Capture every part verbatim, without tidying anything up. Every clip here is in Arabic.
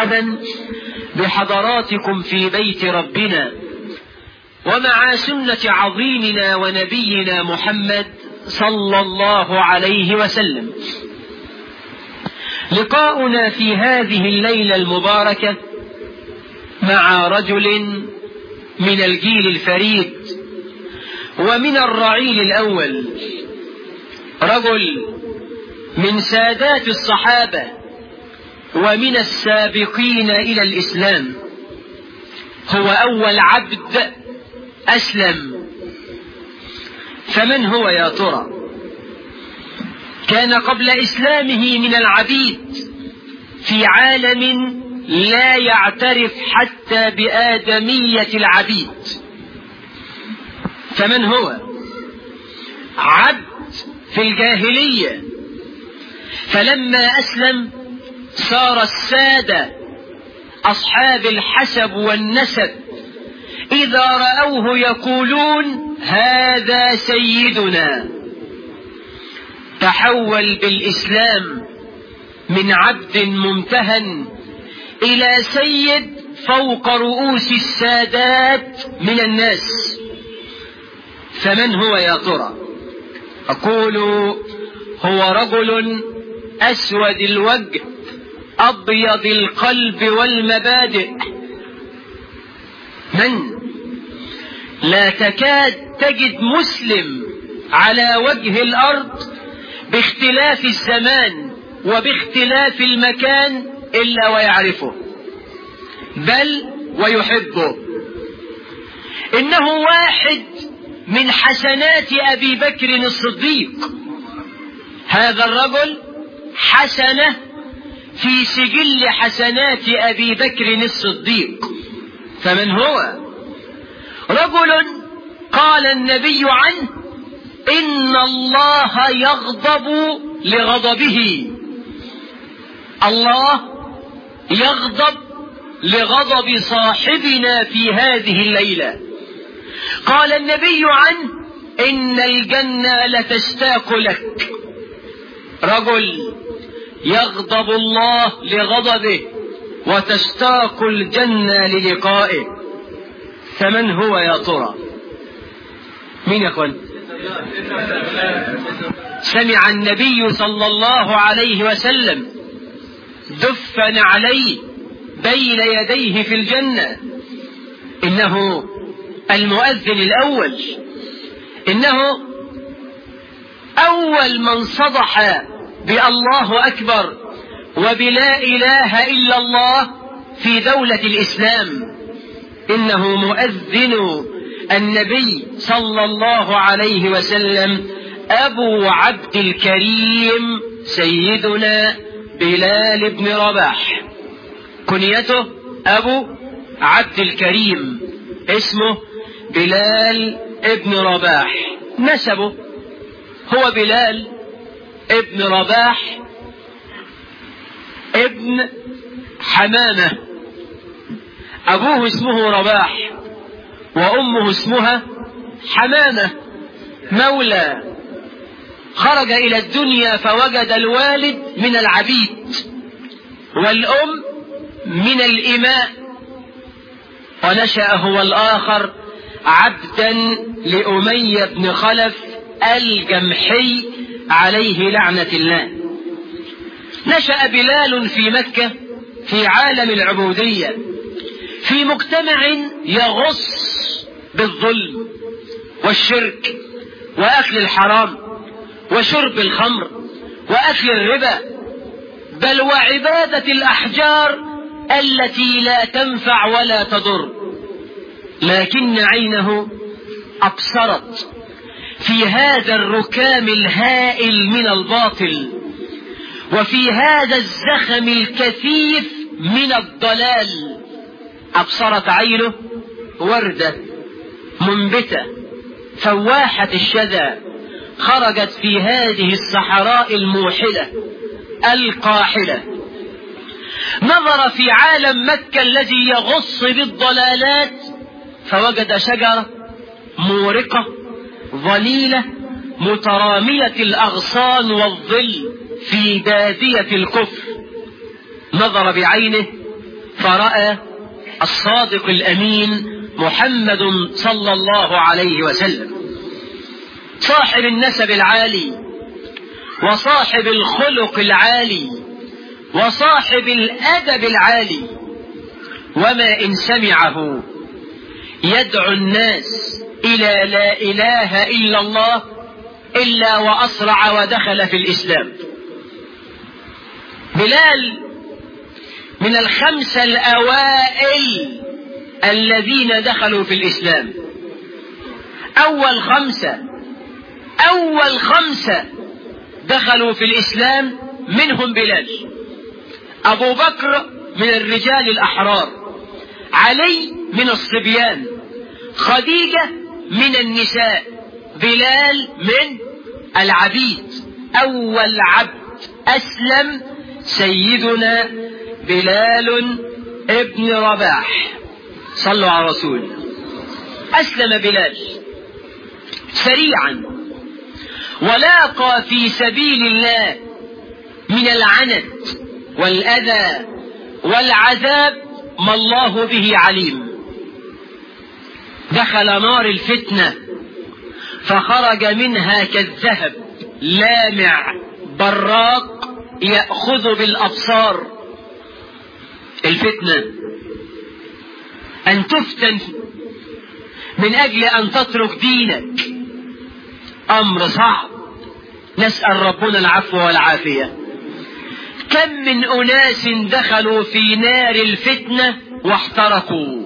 مرحبا بحضراتكم في بيت ربنا ومع سنة عظيمنا ونبينا محمد صلى الله عليه وسلم. لقاؤنا في هذه الليلة المباركة مع رجل من الجيل الفريد ومن الرعيل الأول، رجل من سادات الصحابة ومن السابقين إلى الإسلام، هو أول عبد أسلم. فمن هو يا ترى؟ كان قبل إسلامه من العبيد في عالم لا يعترف حتى بآدمية العبيد. فمن هو؟ عبد في الجاهلية، فلما أسلم صار السادة أصحاب الحسب والنسب إذا رأوه يقولون هذا سيدنا. تحول بالإسلام من عبد ممتهن إلى سيد فوق رؤوس السادات من الناس. فمن هو يا ترى؟ أقول هو رجل أسود الوجه أبيض القلب والمبادئ، من لا تكاد تجد مسلم على وجه الأرض باختلاف الزمان وباختلاف المكان إلا ويعرفه بل ويحبه. إنه واحد من حسنات أبي بكر الصديق. هذا الرجل حسنة في سجل حسنات أبي بكر الصديق. فمن هو؟ رجل قال النبي عنه إن الله يغضب لغضبه. الله يغضب لغضب صاحبنا في هذه الليلة. قال النبي عنه إن الجنة لتشتاق لك. رجل يغضب الله لغضبه وتشتاق الجنة للقائه. فمن هو يا ترى؟ مين يقول؟ سمع النبي صلى الله عليه وسلم دفن عليه بين يديه في الجنة. إنه المؤذن الأول، إنه أول من صدح بالله أكبر وبلا إله إلا الله في دولة الإسلام. إنه مؤذن النبي صلى الله عليه وسلم أبو عبد الكريم سيدنا بلال بن رباح، كنيته أبو عبد الكريم، اسمه بلال ابن رباح. نسبه هو بلال ابن رباح ابن حمامة. أبوه اسمه رباح وأمه اسمها حمامة، مولى خرج إلى الدنيا فوجد الوالد من العبيد والأم من الإماء، ونشأ هو الآخر عبدا لأمية بن خلف الجمحي عليه لعنة الله. نشأ بلال في مكة في عالم العبودية، في مجتمع يغص بالظلم والشرك وأكل الحرام وشرب الخمر وأكل الربا، بل وعبادة الأحجار التي لا تنفع ولا تضر. لكن عينه أبصرت في هذا الركام الهائل من الباطل وفي هذا الزخم الكثيف من الضلال. أبصرت عينه وردة منبتة فواحة الشذا خرجت في هذه الصحراء الموحلة القاحلة. نظر في عالم مكة الذي يغص بالضلالات فوجد شجرة مورقة ظليلة مترامية الأغصان والظل في بادية الكفر. نظر بعينه فرأى الصادق الأمين محمد صلى الله عليه وسلم، صاحب النسب العالي وصاحب الخلق العالي وصاحب الأدب العالي، وما إن سمعه يدعو الناس إلى لا إله إلا الله إلا وأسرع ودخل في الإسلام. بلال من الخمسة الأوائل الذين دخلوا في الإسلام، أول خمسة أول خمسة دخلوا في الإسلام منهم بلال. أبو بكر من الرجال الأحرار، علي من الصبيان، خديجة من النساء، بلال من العبيد. أول عبد أسلم سيدنا بلال ابن رباح، صلوا على رسول. أسلم بلال سريعا ولاقى في سبيل الله من العنت والأذى والعذاب ما الله به عليم. دخل نار الفتنة فخرج منها كالذهب لامع براق يأخذ بالأبصار. الفتنة أن تفتن من أجل أن تترك دينك أمر صعب، نسأل ربنا العفو والعافية. كم من أناس دخلوا في نار الفتنة واحترقوا.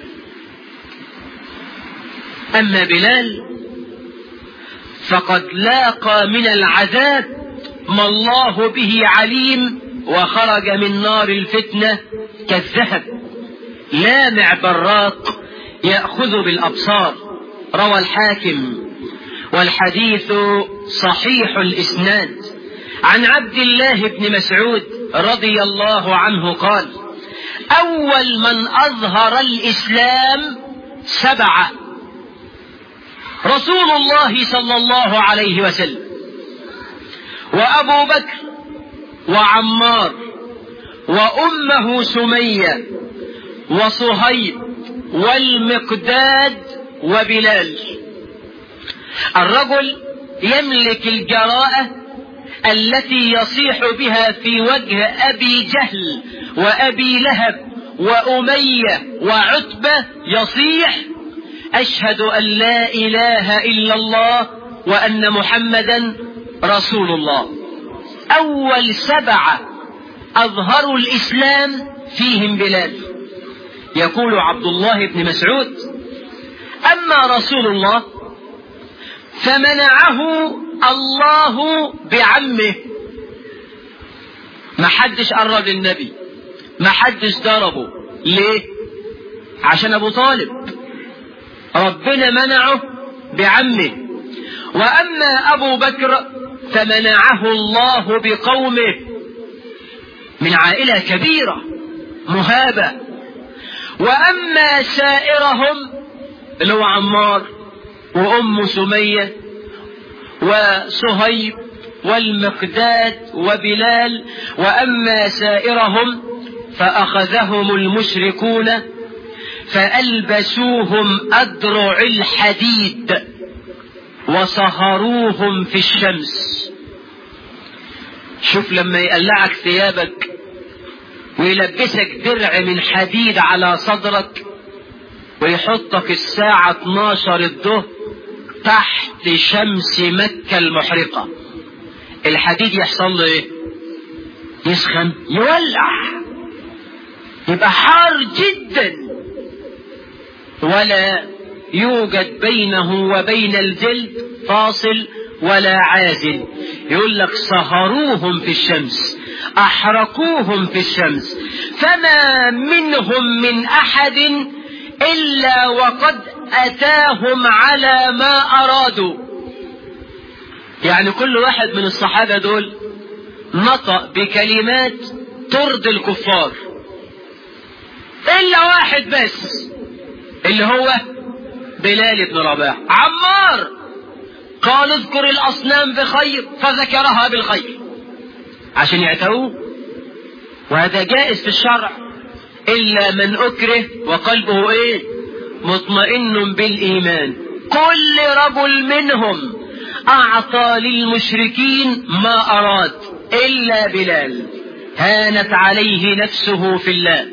أما بلال فقد لاقى من العذاب ما الله به عليم، وخرج من نار الفتنة كالذهب لامع براق يأخذ بالأبصار. روى الحاكم والحديث صحيح الإسناد عن عبد الله بن مسعود رضي الله عنه قال: أول من أظهر الإسلام سبعة: رسول الله صلى الله عليه وسلم، وأبو بكر، وعمار، وأمه سمية، وصهيب، والمقداد، وبلال. الرجل يملك الجراءة التي يصيح بها في وجه أبي جهل وأبي لهب وأمية وعتبة، يصيح: أشهد أن لا إله إلا الله وأن محمدا رسول الله. أول سبعة أظهروا الإسلام فيهم بلال. يقول عبد الله بن مسعود: أما رسول الله فمنعه الله بعمه. ما حدش قرب للنبي، ما حدش ضربه. ليه؟ عشان أبو طالب، ربنا منعه بعمه. وأما أبو بكر فمنعه الله بقومه، من عائلة كبيرة مهابة. وأما سائرهم اللي هو عمار وأم سمية وصهيب والمقداد وبلال، وأما سائرهم فأخذهم المشركون فألبسوهم أدرع الحديد وصهروهم في الشمس. شوف لما يقلعك ثيابك ويلبسك درع من حديد على صدرك ويحطك الساعة اتناشر الظهر تحت شمس مكة المحرقة، الحديد يحصل له ايه؟ يسخن، يولع، يبقى حار جدا، ولا يوجد بينه وبين الجلد فاصل ولا عازل. يقول لك صهروهم في الشمس، أحرقوهم في الشمس، فما منهم من أحد إلا وقد أتاهم على ما أرادوا. يعني كل واحد من الصحابة دول نطق بكلمات ترضي الكفار إلا واحد بس، اللي هو بلال بن رباح. عمار قال: اذكر الأصنام بخير، فذكرها بالخير عشان يعتوه، وهذا جائز في الشرع. إلا من أكره وقلبه إيه؟ مطمئن بالإيمان. كل رجل منهم أعطى للمشركين ما أراد إلا بلال، هانت عليه نفسه في الله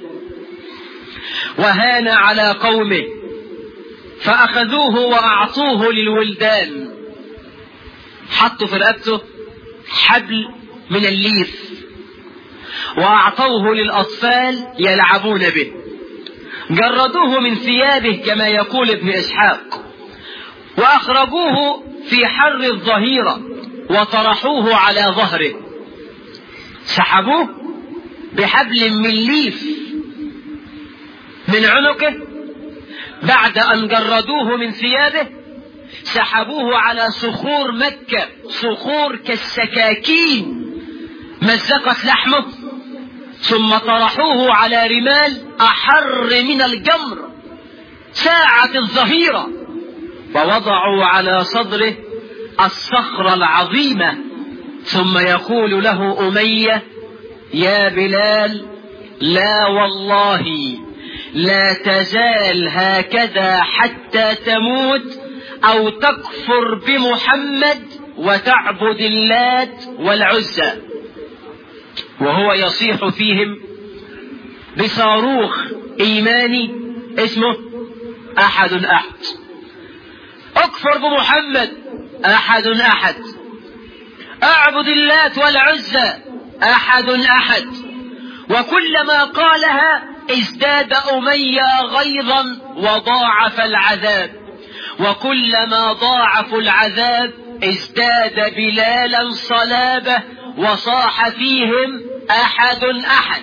وهان على قومه، فأخذوه وأعطوه للولدان، حطوا في رقبته حبل من الليف وأعطوه للأطفال يلعبون به، جردوه من ثيابه كما يقول ابن إسحاق، وأخرجوه في حر الظهيرة وطرحوه على ظهره، سحبوه بحبل من ليف من عنقه، بعد أن جردوه من ثيابه سحبوه على صخور مكة، صخور كالسكاكين مزقت لحمه، ثم طرحوه على رمال أحر من الجمر ساعة الظهيرة، ووضعوا على صدره الصخرة العظيمة، ثم يقول له أمية: يا بلال، لا والله لا تزال هكذا حتى تموت أو تكفر بمحمد وتعبد اللات والعزى. وهو يصيح فيهم بصاروخ إيماني اسمه أحد أحد. اكفر بمحمد، أحد أحد. أعبد اللات والعزى، أحد أحد. وكلما قالها ازداد أمية غيظا وضاعف العذاب، وكلما ضاعفوا العذاب ازداد بلالا صلابة وصاح فيهم أحد أحد.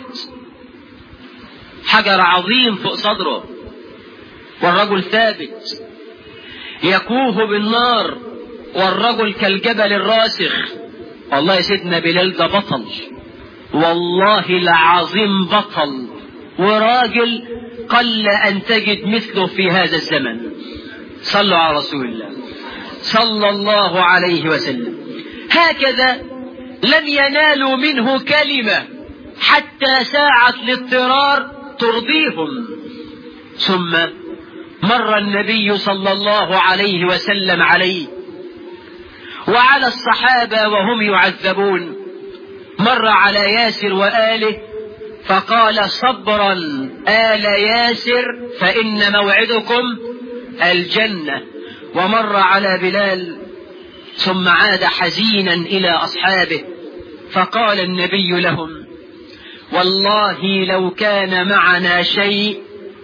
حجر عظيم فوق صدره والرجل ثابت يكوه بالنار، والرجل كالجبل الراسخ. والله يا سيدنا بلال ده بطل، والله العظيم بطل، وراجل قل أن تجد مثله في هذا الزمن. صلوا على رسول الله صلى الله عليه وسلم. هكذا لم ينالوا منه كلمة حتى ساعة الاضطرار ترضيهم. ثم مر النبي صلى الله عليه وسلم عليه وعلى الصحابة وهم يعذبون، مر على ياسر وآله فقال: صبرا آل ياسر فإن موعدكم الجنة. ومر على بلال ثم عاد حزينا إلى أصحابه فقال النبي لهم: والله لو كان معنا شيء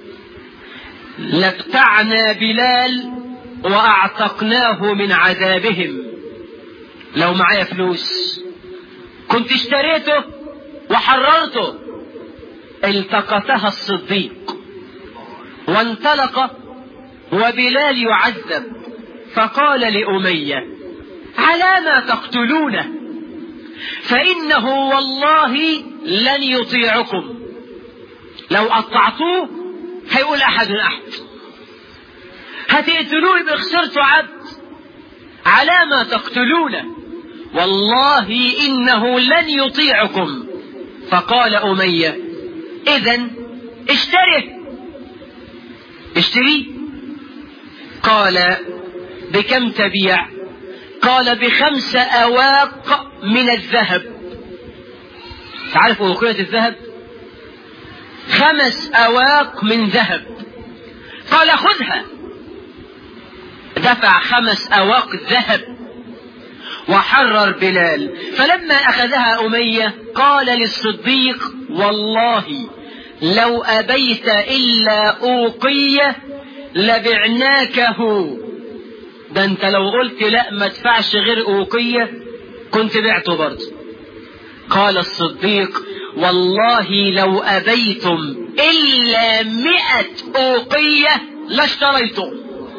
لابتعنا بلال وأعتقناه من عذابهم. لو معايا فلوس كنت اشتريته وحررته. التقطها الصديق وانطلق وبلال يعذب، فقال لأمية: على ما تقتلونه؟ فإنه والله لن يطيعكم، لو قطعتوه هيقول أحد أحد، هتقتلوه بخسرته عبد. على ما تقتلونه؟ والله إنه لن يطيعكم. فقال أمية: إذن اشتره. اشتريه. قال: بكم تبيع؟ قال: بخمس أواق من الذهب. تعرفوا وقية الذهب؟ خمس أواق من ذهب. قال: خذها. دفع خمس أواق ذهب وحرر بلال. فلما أخذها أمية قال للصديق: والله لو أبيت إلا أوقية لبعناكه. ده انت لو قلت لا ما تدفعش غير أوقية كنت بعته برضه. قال الصديق: والله لو أبيتم إلا مئة أوقية لاشتريته.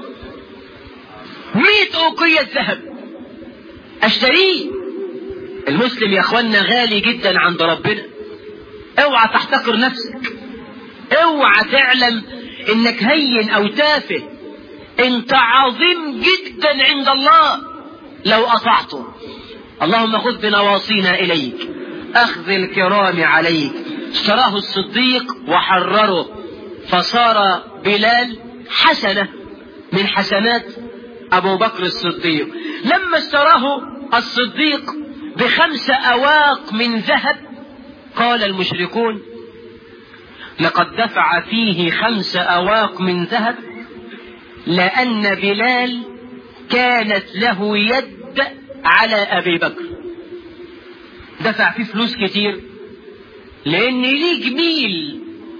مئة أوقية ذهب اشتريه. المسلم يا اخوانا غالي جدا عند ربنا. اوعى تحتقر نفسك، اوعى تعلم انك هين او تافه، انت عظيم جدا عند الله لو اطعته. اللهم خذ بنواصينا اليك، اخذ الكرام عليك. اشتراه الصديق وحرره، فصار بلال حسنة من حسنات أبو بكر الصديق. لما اشتراه الصديق بخمس أواق من ذهب قال المشركون لقد دفع فيه خمس أواق من ذهب لأن بلال كانت له يد على أبي بكر، دفع فيه فلوس كتير لأن ليه جميل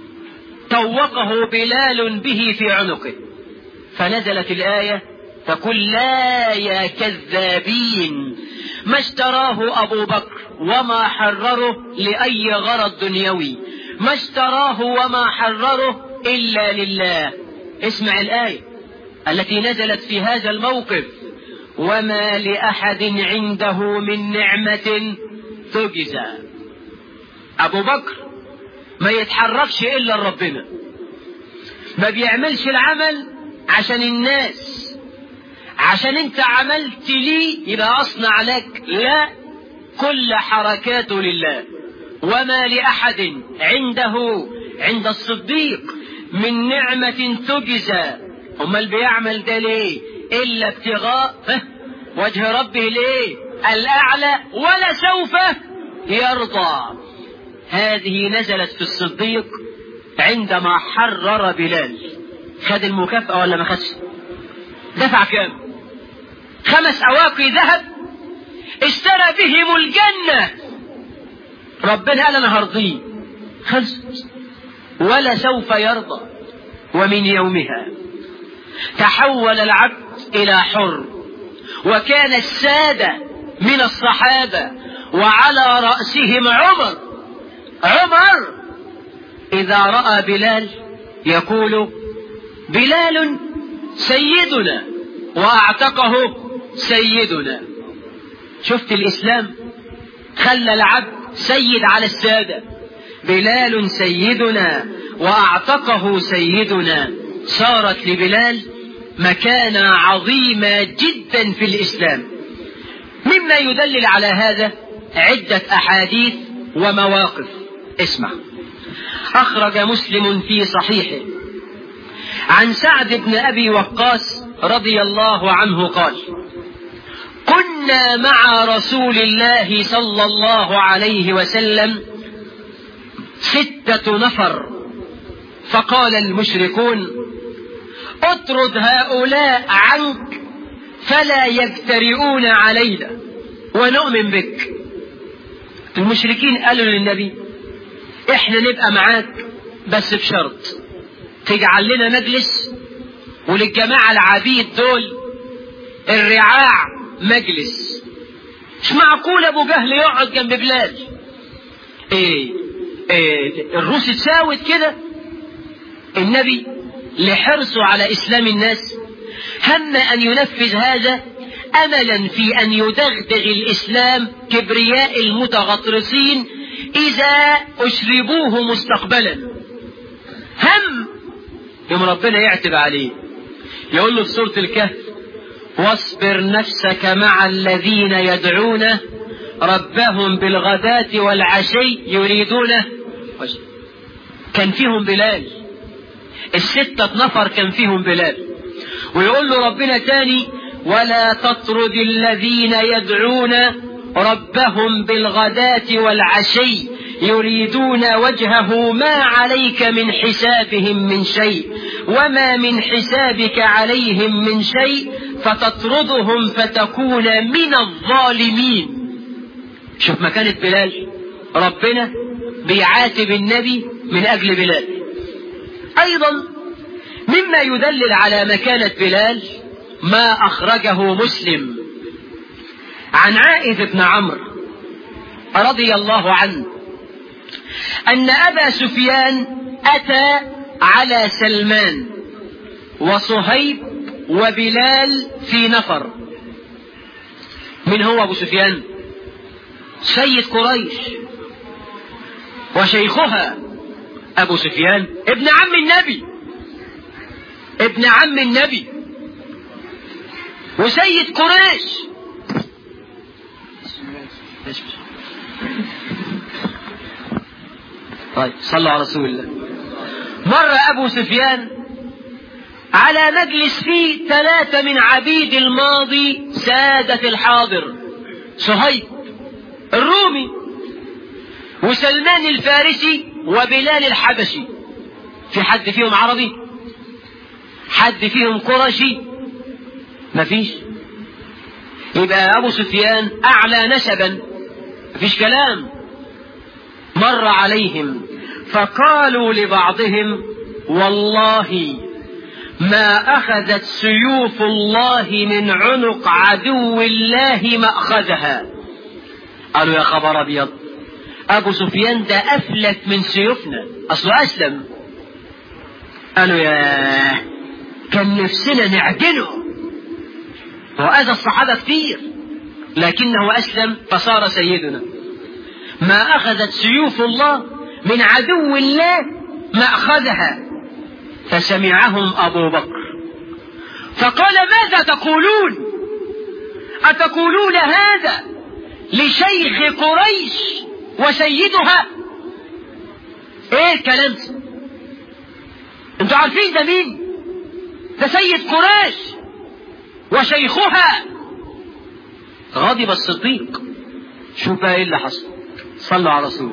طوقه بلال به في عنقه. فنزلت الآية تقول لا يا كذابين ما اشتراه أبو بكر وما حرره لأي غرض دنيوي، ما اشتراه وما حرره إلا لله. اسمع الآية التي نزلت في هذا الموقف: وما لأحد عنده من نعمة تجزى. أبو بكر ما يتحركش إلا لربنا، ما بيعملش العمل عشان الناس عشان انت عملت لي يبقى أصنع لك، لا، كل حركاته لله. وما لأحد عنده عند الصديق من نعمة تجزى، امال بيعمل ده ليه؟ إلا ابتغاء وجه ربه ليه الأعلى ولا سوف يرضى. هذه نزلت في الصديق عندما حرر بلال. خد المكافأة ولا ما خدش؟ دفع كام؟ خمس أواقي ذهب اشترى بهم الجنة. ربنا قال أنا هرضيه، خلص ولا سوف يرضى. ومن يومها تحول العبد إلى حر، وكان السادة من الصحابة وعلى رأسهم عمر. عمر إذا رأى بلال يقول بلال سيدنا وأعتقه سيدنا. شفت الإسلام خلى العبد سيد على السادة. بلال سيدنا وأعتقه سيدنا. صارت لبلال مكانة عظيمة جدا في الإسلام. مما يدلل على هذا عدة أحاديث ومواقف. اسمع. أخرج مسلم في صحيحه عن سعد بن أبي وقاص رضي الله عنه قال: كنا مع رسول الله صلى الله عليه وسلم ستة نفر، فقال المشركون: اطرد هؤلاء عنك فلا يجترئون علينا ونؤمن بك. المشركين قالوا للنبي: احنا نبقى معاك بس بشرط تجعل لنا مجلس، وللجماعة العبيد دول الرعاع مجلس. مش معقول ابو جهل يقعد جنب بلال. ايه, إيه الروس تساوت كده؟ النبي لحرصه على اسلام الناس هم ان ينفذ هذا املا في ان يدغدغ الاسلام كبرياء المتغطرسين اذا اشربوه مستقبلا. هم يوم ربنا يعتب عليه يقول له في سورة الكهف: واصبر نفسك مع الذين يدعون ربهم بالغداة والعشي يريدون وجهه. كان فيهم بلال، الستة نفر كان فيهم بلال. ويقول له ربنا تاني: ولا تطرد الذين يدعون ربهم بالغداة والعشي يريدون وجهه ما عليك من حسابهم من شيء وما من حسابك عليهم من شيء فتطردهم فتكون من الظالمين. شوف مكانة بلال، ربنا بيعاتب النبي من أجل بلال. أيضا مما يدلل على مكانة بلال ما أخرجه مسلم عن عائذ بن عمرو رضي الله عنه أن أبا سفيان أتى على سلمان وصهيب وبلال في نفر. من هو أبو سفيان؟ سيد قريش وشيخها أبو سفيان ابن عم النبي، ابن عم النبي وسيد قريش. طيب صلوا على رسول الله. مر أبو سفيان على مجلس فيه ثلاثة من عبيد الماضي سادة الحاضر، صهيب الرومي وسلمان الفارسي وبلال الحبشي. في حد فيهم عربي؟ حد فيهم قرشي؟ مفيش. يبقى أبو سفيان أعلى نسبا، مفيش كلام. مر عليهم فقالوا لبعضهم والله ما أخذت سيوف الله من عنق عدو الله ما أخذها. قالوا يا خبر أبيض، أبو سفيان ده أفلت من سيوفنا، أصله أسلم. قالوا يا كان نفسنا نعدله، هو أذى الصحابة كتير لكنه أسلم فصار سيدنا. ما أخذت سيوف الله من عدو الله ما أخذها. فسمعهم أبو بكر فقال ماذا تقولون؟ أتقولون هذا لشيخ قريش وسيدها؟ ايه الكلام ده؟ انتوا عارفين ده مين؟ ده سيد قريش وشيخها. غضب الصديق. شوف بقى ايه اللي حصل، صلوا على رسول.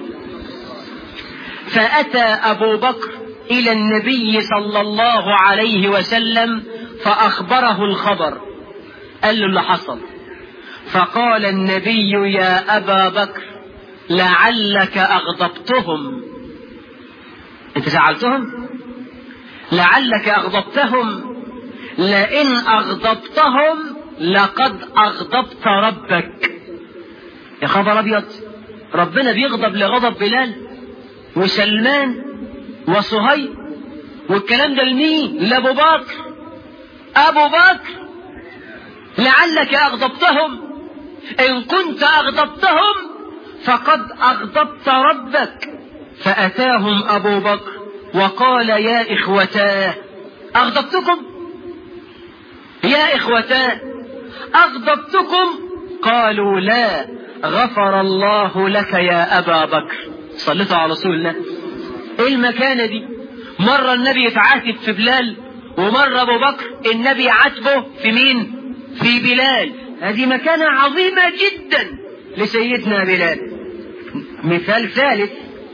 فأتى أبو بكر إلى النبي صلى الله عليه وسلم فأخبره الخبر، قال له اللي حصل. فقال النبي يا أبا بكر لعلك أغضبتهم. أنت زعلتهم؟ لعلك أغضبتهم، لئن أغضبتهم لقد أغضبت ربك. يا خبر أبيض، ربنا بيغضب لغضب بلال وسلمان وصهيب، والكلام ده لمين؟ لأبو بكر. أبو بكر لعلك أغضبتهم، إن كنت أغضبتهم فقد أغضبت ربك. فأتاهم أبو بكر وقال يا إخوتاه أغضبتكم؟ يا إخوتاه أغضبتكم؟ قالوا لا، غفر الله لك يا أبا بكر. صليتوا على رسول الله. ايه المكانة دي؟ مرة النبي يتعاتب في بلال، ومرة أبو بكر النبي عاتبه في مين؟ في بلال. هذه مكانة عظيمة جدا لسيدنا بلال. مثال ثالث،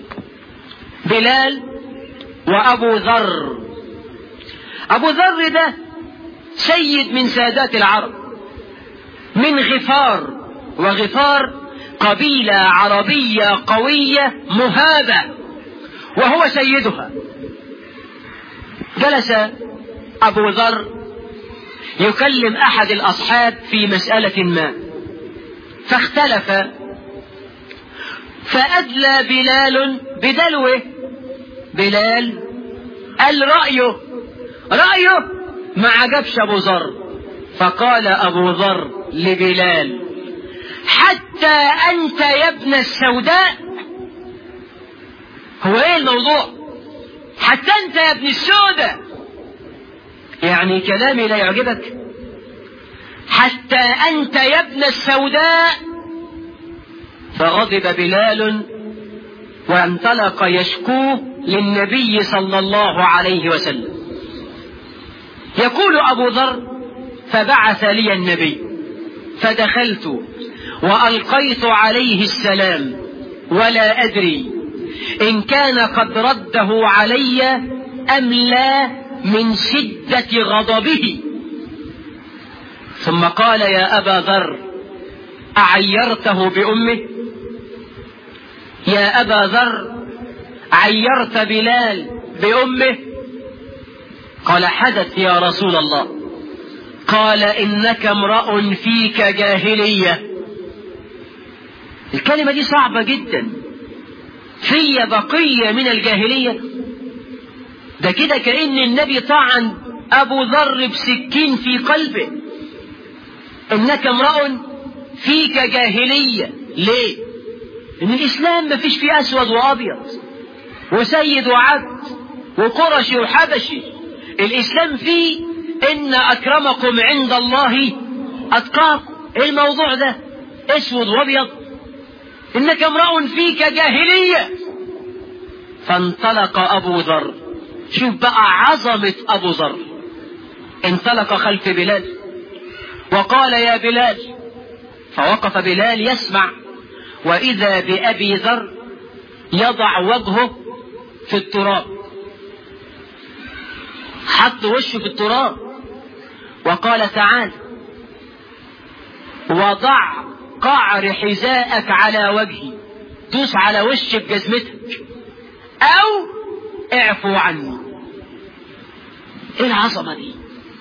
بلال وأبو ذر. أبو ذر ده سيد من سادات العرب من غفار، وغفار قبيلة عربية قوية مهابة وهو سيدها. جلس أبو ذر يكلم أحد الأصحاب في مسألة ما فاختلف، فأدلى بلال بدلوه. بلال قال رأيه رأيه ما عجبش أبو ذر، فقال أبو ذر لبلال حتى أنت يا ابن السوداء؟ هو ايه الموضوع؟ حتى أنت يا ابن السوداء، يعني كلامي لا يعجبك؟ حتى أنت يا ابن السوداء. فغضب بلال وانطلق يشكوه للنبي صلى الله عليه وسلم. يقول أبو ذر فبعث لي النبي فدخلت وألقيت عليه السلام ولا أدري إن كان قد رده علي أم لا من شدة غضبه. ثم قال يا أبا ذر أعيرته بأمه؟ يا أبا ذر عيرت بلال بأمه؟ قال حدث يا رسول الله. قال إنك امرأ فيك جاهلية. الكلمة دي صعبة جدا. في بقية من الجاهلية؟ ده كده كأن النبي طعن أبو ذر بسكين في قلبه. إنك امرأ فيك جاهلية. ليه؟ إن الإسلام ما فيش فيه أسود وأبيض وسيد وعبد وقرشي وحبشي. الإسلام فيه إن أكرمكم عند الله أتقاكم. إيه الموضوع ده؟ أسود وأبيض؟ إنك امرأ فيك جاهلية. فانطلق أبو ذر. شوف بقى عظمة أبو ذر. انطلق خلف بلال وقال يا بلال، فوقف بلال يسمع، وإذا بأبي ذر يضع وجهه في التراب، حط وشه في التراب وقال تعال وضع قعر حذاءك على وجهي، دوس على وشي بجزمتك أو اعفو عني. ايه العظمة دي؟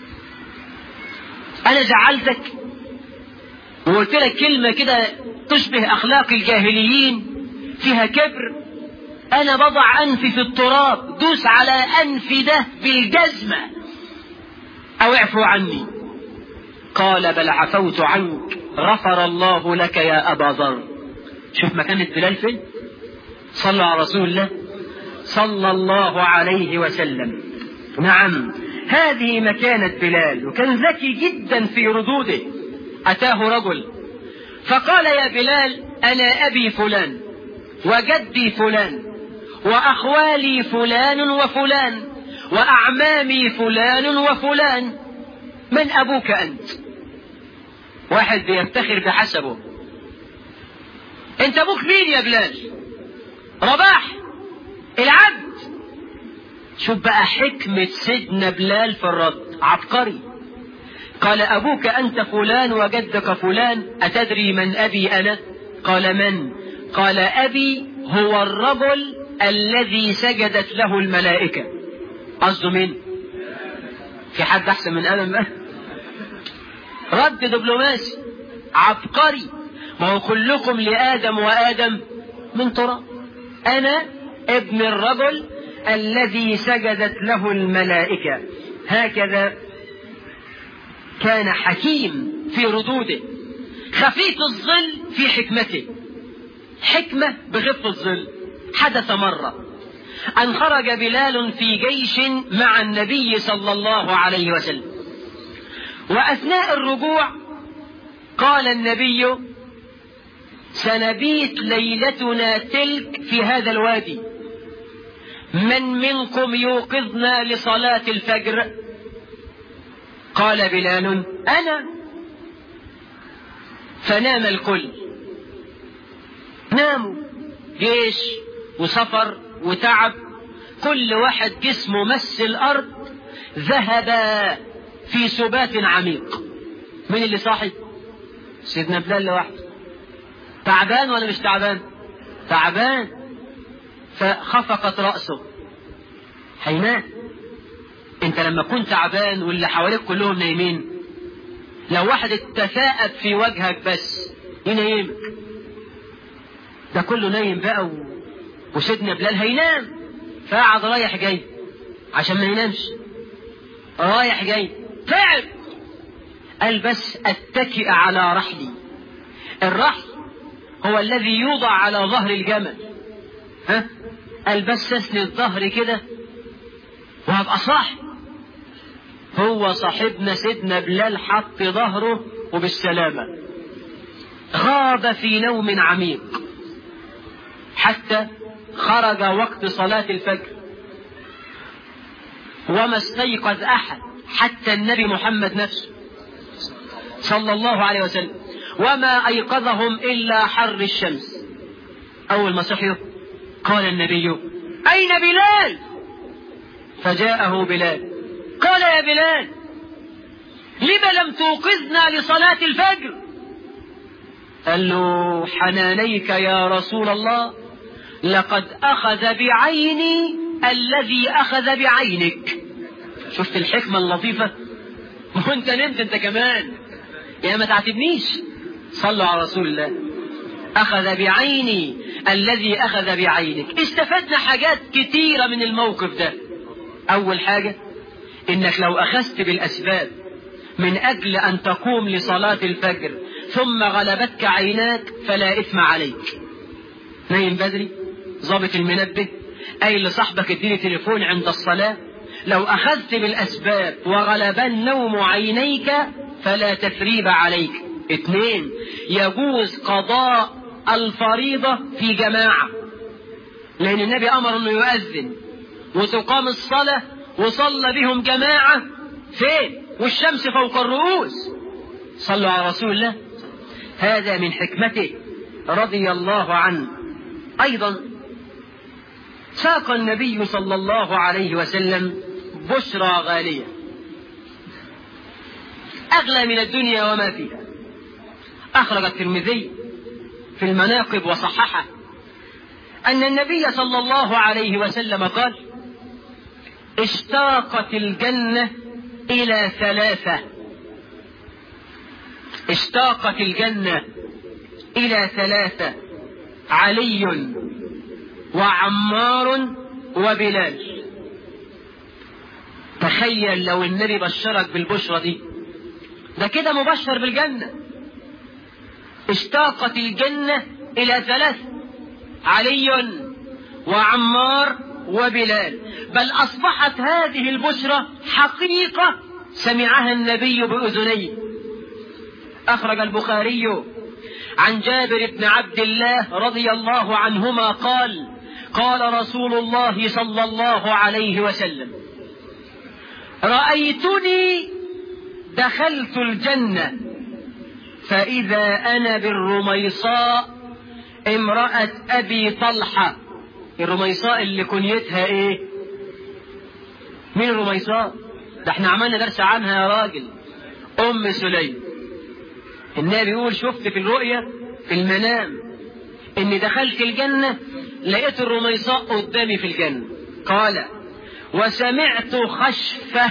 انا زعلتك وقلت لك كلمة كده تشبه اخلاق الجاهليين فيها كبر، انا بضع انفي في التراب، دوس على انفي ده بالجزمة او اعفو عني. قال بل عفوت عنك غفر الله لك يا ابا ذر. شوف مكانة بلال فين. صلوا على رسول الله صلى الله عليه وسلم. نعم هذه مكانة بلال، وكان ذكي جدا في ردوده. أتاه رجل فقال يا بلال أنا أبي فلان وجدي فلان وأخوالي فلان وفلان وأعمامي فلان وفلان، من أبوك أنت؟ واحد بيفتخر بحسبه. أنت أبوك مين يا بلال؟ رباح العبد. شوف بقى حكمة سيدنا بلال في الرد، عبقري. قال أبوك أنت فلان وجدك فلان، أتدري من أبي أنا؟ قال من؟ قال أبي هو الرجل الذي سجدت له الملائكة. قصده مين؟ في حد أحسن من آدم بقى؟ رد دبلوماسي عبقري. ما هو كلكم لآدم وآدم من تراب. أنا ابن الرجل الذي سجدت له الملائكة. هكذا كان حكيم في ردوده، خفيف الظل في حكمته. حكمة بخف الظل. حدث مرة أن خرج بلال في جيش مع النبي صلى الله عليه وسلم، وأثناء الرجوع قال النبي سنبيت ليلتنا تلك في هذا الوادي، من منكم يوقظنا لصلاة الفجر؟ قال بلال أنا. فنام الكل، ناموا، جيش وسفر وتعب، كل واحد جسمه مس الأرض، ذهب في سبات عميق. من اللي صاحي؟ سيدنا بلال لوحده. تعبان ولا مش تعبان؟ تعبان. فخفقت رأسه، هينام. انت لما كنت تعبان واللي حواليك كلهم نايمين، لو واحد اتثاءب في وجهك بس ينيمك. ده كله نايم بقى و... وسيدنا بلال هينام، فقعد رايح جاي عشان ما ينامش، رايح جاي تعب. قال بس اتكئ على رحلي. الرحل هو الذي يوضع على ظهر الجمل. ها؟ قال بس اسند ظهري كده وهبقى صح. هو صاحبنا سيدنا بلال حط ظهره وبالسلامة، غاب في نوم عميق حتى خرج وقت صلاة الفجر، وما استيقظ أحد حتى النبي محمد نفسه صلى الله عليه وسلم، وما أيقظهم إلا حر الشمس. أول ما صحيوا قال النبي أين بلال؟ فجاءه بلال قال يا بلال لم لم توقظنا لصلاة الفجر؟ قال له حنانيك يا رسول الله، لقد أخذ بعيني الذي أخذ بعينك. شفت الحكمة اللطيفة؟ وانت نمت انت كمان، يا ما تعتبنيش. صلوا على رسول الله. أخذ بعيني الذي أخذ بعينك. استفدنا حاجات كتيرة من الموقف ده. أول حاجة إنك لو أخذت بالأسباب من أجل أن تقوم لصلاة الفجر ثم غلبتك عيناك فلا إثم عليك. نايم بدري، ضابط المنبه، أي لصاحبك اديني تليفون عند الصلاة، لو أخذت بالأسباب وغلب النوم عينيك فلا تثريب عليك. اثنين، يجوز قضاء الفريضة في جماعة. لأن النبي أمر أنه يؤذن وتقام الصلاة وصلى بهم جماعة فين والشمس فوق الرؤوس. صلوا على رسول الله. هذا من حكمته رضي الله عنه. أيضا ساق النبي صلى الله عليه وسلم بشرى غالية أغلى من الدنيا وما فيها. أخرج الترمذي في المناقب وصححه أن النبي صلى الله عليه وسلم قال: اشتاقت الجنة إلى ثلاثة. اشتاقت الجنة إلى ثلاثة: علي وعمار وبلال. تخيل لو النبي بشرك بالبشرة دي، ده كده مبشر بالجنة. اشتاقت الجنة إلى ثلاثة: علي وعمار وبلال. بل أصبحت هذه البشرة حقيقة سمعها النبي بأذنيه. أخرج البخاري عن جابر بن عبد الله رضي الله عنهما قال: قال رسول الله صلى الله عليه وسلم: رأيتني دخلت الجنة فإذا أنا بالرميصاء امرأة أبي طلحة. الرميصاء اللي كنيتها إيه؟ مين الرميصاء؟ ده احنا عملنا درس عنها يا راجل. أم سليم. النبي يقول: شفت في الرؤية في المنام إني دخلت الجنة لقيت الرميصاء قدامي في الجنة. قال: وسمعت خشفة،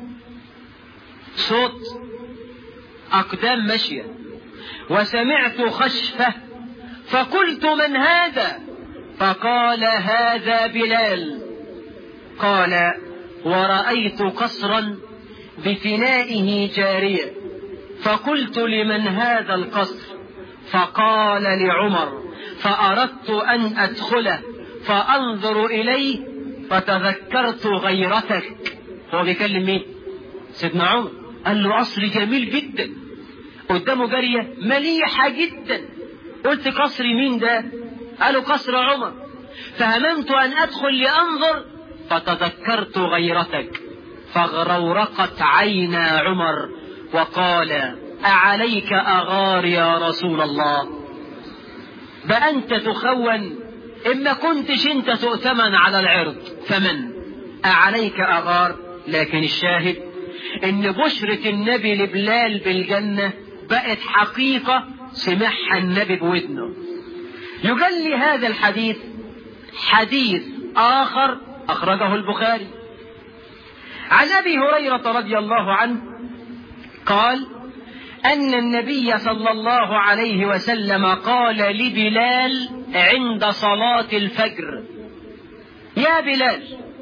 صوت أقدام ماشية، وسمعت خشفة فقلت: من هذا؟ فقال: هذا بلال. قال: ورأيت قصرا بفنائه جارية فقلت: لمن هذا القصر؟ فقال: لعمر. فأردت أن أدخله فأنظر إليه فتذكرت غيرتك. هو بيكلم مين؟ سيدنا عمر. قال له: قصر جميل جدا، قدامه جارية مليحة جدا. قلت: قصر مين ده؟ قالوا: قصر عمر. فهممت أن أدخل لأنظر فتذكرت غيرتك فغرورقت عينا عمر وقال: أعليك أغار يا رسول الله؟ بأنت تخون؟ إما كنتش أنت تؤتمن على العرض فمن أعليك أغار. لكن الشاهد إن بشرة النبي لبلال بالجنة بقت حقيقة سمعها النبي بودنه. يجلي هذا الحديث حديث آخر أخرجه البخاري عن أبي هريرة رضي الله عنه قال: أن النبي صلى الله عليه وسلم قال لبلال عند صلاة الفجر: يا بلال،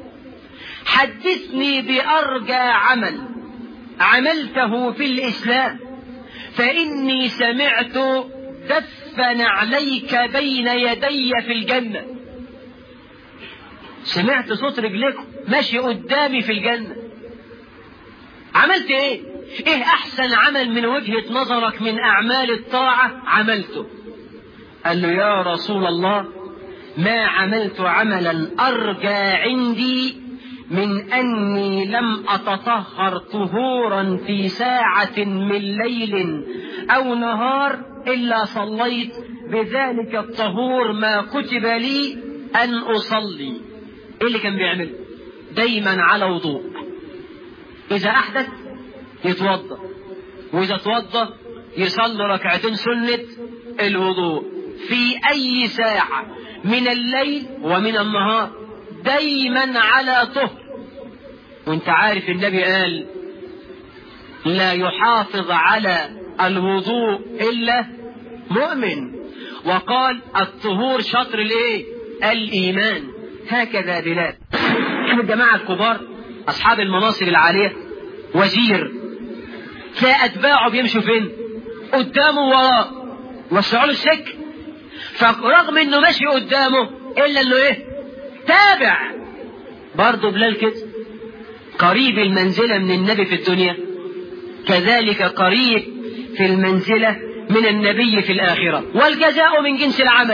حدثني بأرجى عمل عملته في الإسلام، فإني سمعت دف نعليك بين يدي في الجنة. سمعت صوت رجلك ماشي قدامي في الجنة. عملت ايه؟ ايه احسن عمل من وجهة نظرك من اعمال الطاعة عملته؟ قال له: يا رسول الله، ما عملت عملا ارجى عندي من اني لم اتطهر طهورا في ساعة من ليل او نهار الا صليت بذلك الطهور ما كتب لي ان اصلي. ايه اللي كان بيعمله؟ دايما على وضوء. اذا احدث يتوضا، واذا توضا يصلي ركعتين سنة الوضوء في اي ساعة من الليل ومن النهار، دايما على طهر. وانت عارف النبي قال: لا يحافظ على الوضوء الا مؤمن. وقال: الطهور شطر الايه؟ الايمان. هكذا بلال. الجماعة الكبار اصحاب المناصب العالية، وزير، تلاقي اتباعه بيمشوا فين؟ قدامه ووراه، وسعوا له السكه. فرغم انه ماشي قدامه الا انه ايه؟ تابع. برضه بلال كده قريب المنزلة من النبي في الدنيا، كذلك قريب في المنزلة من النبي في الآخرة. والجزاء من جنس العمل.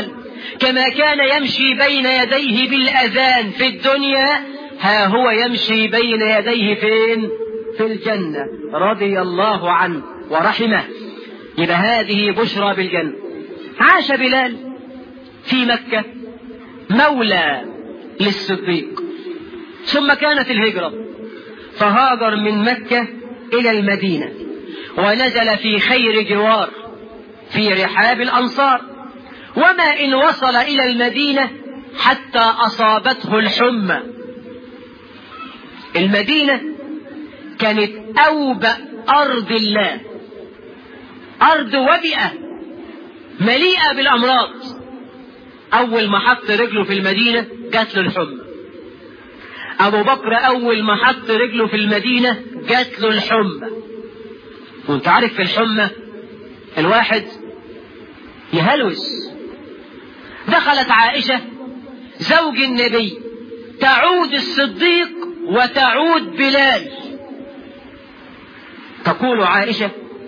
كما كان يمشي بين يديه بالأذان في الدنيا ها هو يمشي بين يديه فين؟ في الجنة رضي الله عنه ورحمه. يبقى هذه بشرى بالجنة. عاش بلال في مكة مولى للصديق، ثم كانت الهجرة فهاجر من مكة إلى المدينة ونزل في خير جوار في رحاب الأنصار، وما إن وصل إلى المدينة حتى أصابته الحمى. المدينة كانت أوبأ أرض الله، أرض وبئة مليئة بالأمراض. أول ما حط رجله في المدينة جات له الحمى. أبو بكر أول ما حط رجله في المدينة جات له الحمى. وانت عارف في الحمى الواحد يهلوس. دخلت عائشة زوج النبي تعود الصديق وتعود بلال. تقول عائشة: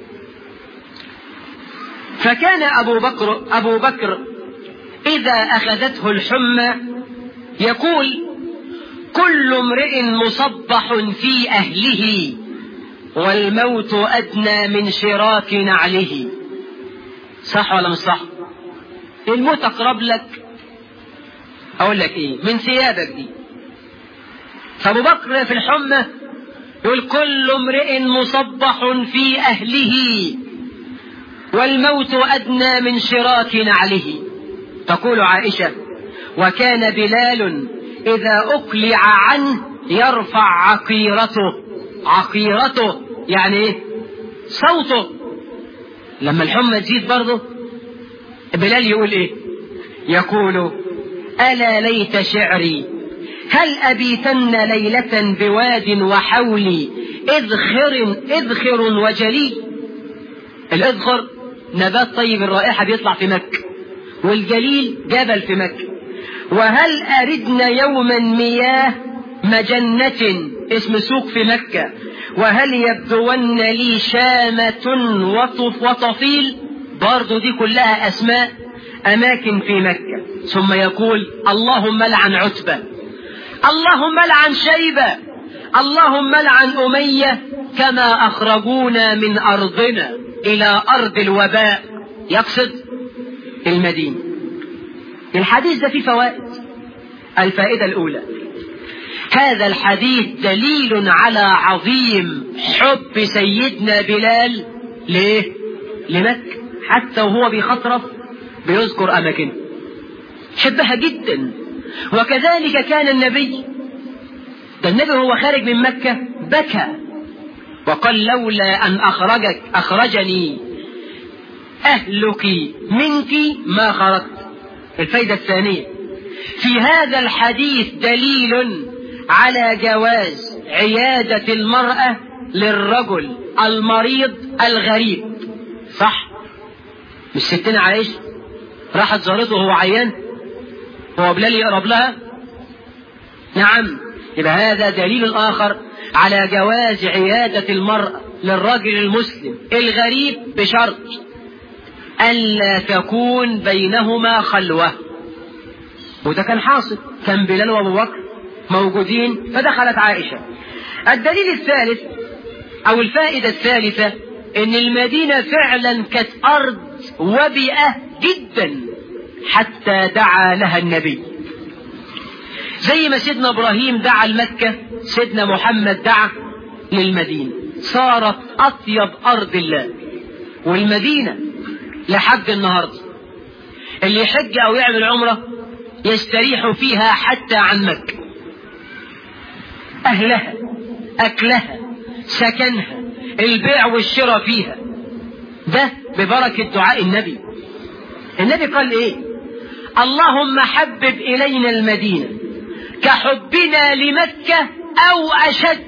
فكان أبو بكر, أبو بكر إذا أخذته الحمى يقول: كل امرئ مصبح في أهله والموت أدنى من شراك نعله. صح ولا مش صح؟ الموت أقرب لك، أقول لك إيه، من ثيابك دي. فأبو بكر في الحمى يقول: كل امرئ مصبح في أهله والموت أدنى من شراك نعله. تقول عائشة: وكان بلال إذا أقلع عنه يرفع عقيرته. عقيرته يعني إيه؟ صوته. لما الحمى تزيد برضه بلال يقول إيه؟ يقول: ألا ليت شعري هل أبيتن ليلة بواد وحولي إذخر إذخر وجلي. الإذخر نبات طيب الرائحة بيطلع في مكة، والجليل جبل في مكة. وهل أردنا يوما مياه مجنة اسم سوق في مكة، وهل يبدون لي شامة وطف وطفيل. برضو دي كلها أسماء أماكن في مكة. ثم يقول: اللهم لعن عتبة، اللهم لعن شيبة، اللهم لعن أمية، كما أخرجونا من أرضنا إلى أرض الوباء. يقصد المدينة. الحديث ده فيه فوائد. الفائدة الأولى: هذا الحديث دليل على عظيم حب سيدنا بلال ليه؟ لمكة. حتى وهو بيخطرف بيذكر أماكن حبها جدا. وكذلك كان النبي، ده النبي هو خارج من مكة بكى وقال: لولا أن أخرجك أخرجني أهلك منك ما خرجت. الفائدة الثانية: في هذا الحديث دليل على جواز عيادة المرأة للرجل المريض الغريب. صح؟ مش ستنا عائشة راحت زارته وهو عيان، هو بلال يقرب لها؟ نعم. يبقى هذا دليل آخر على جواز عيادة المرأة للرجل المسلم الغريب بشرط ألا تكون بينهما خلوة. وده كان حاصل، كان بلال وابو بكر موجودين فدخلت عائشة. الدليل الثالث أو الفائدة الثالثة إن المدينة فعلا كانت أرض وبئة جدا حتى دعا لها النبي. زي ما سيدنا إبراهيم دعا لمكة، سيدنا محمد دعا للمدينة. صارت أطيب أرض الله. والمدينة لحد النهاردة اللي يحج أو يعمل عمرة يستريح فيها حتى عن مكة. أهلها، أكلها، سكنها، البيع والشراء فيها، ده ببركة دعاء النبي. النبي قال إيه؟ اللهم حبب إلينا المدينة كحبنا لمكة أو أشد.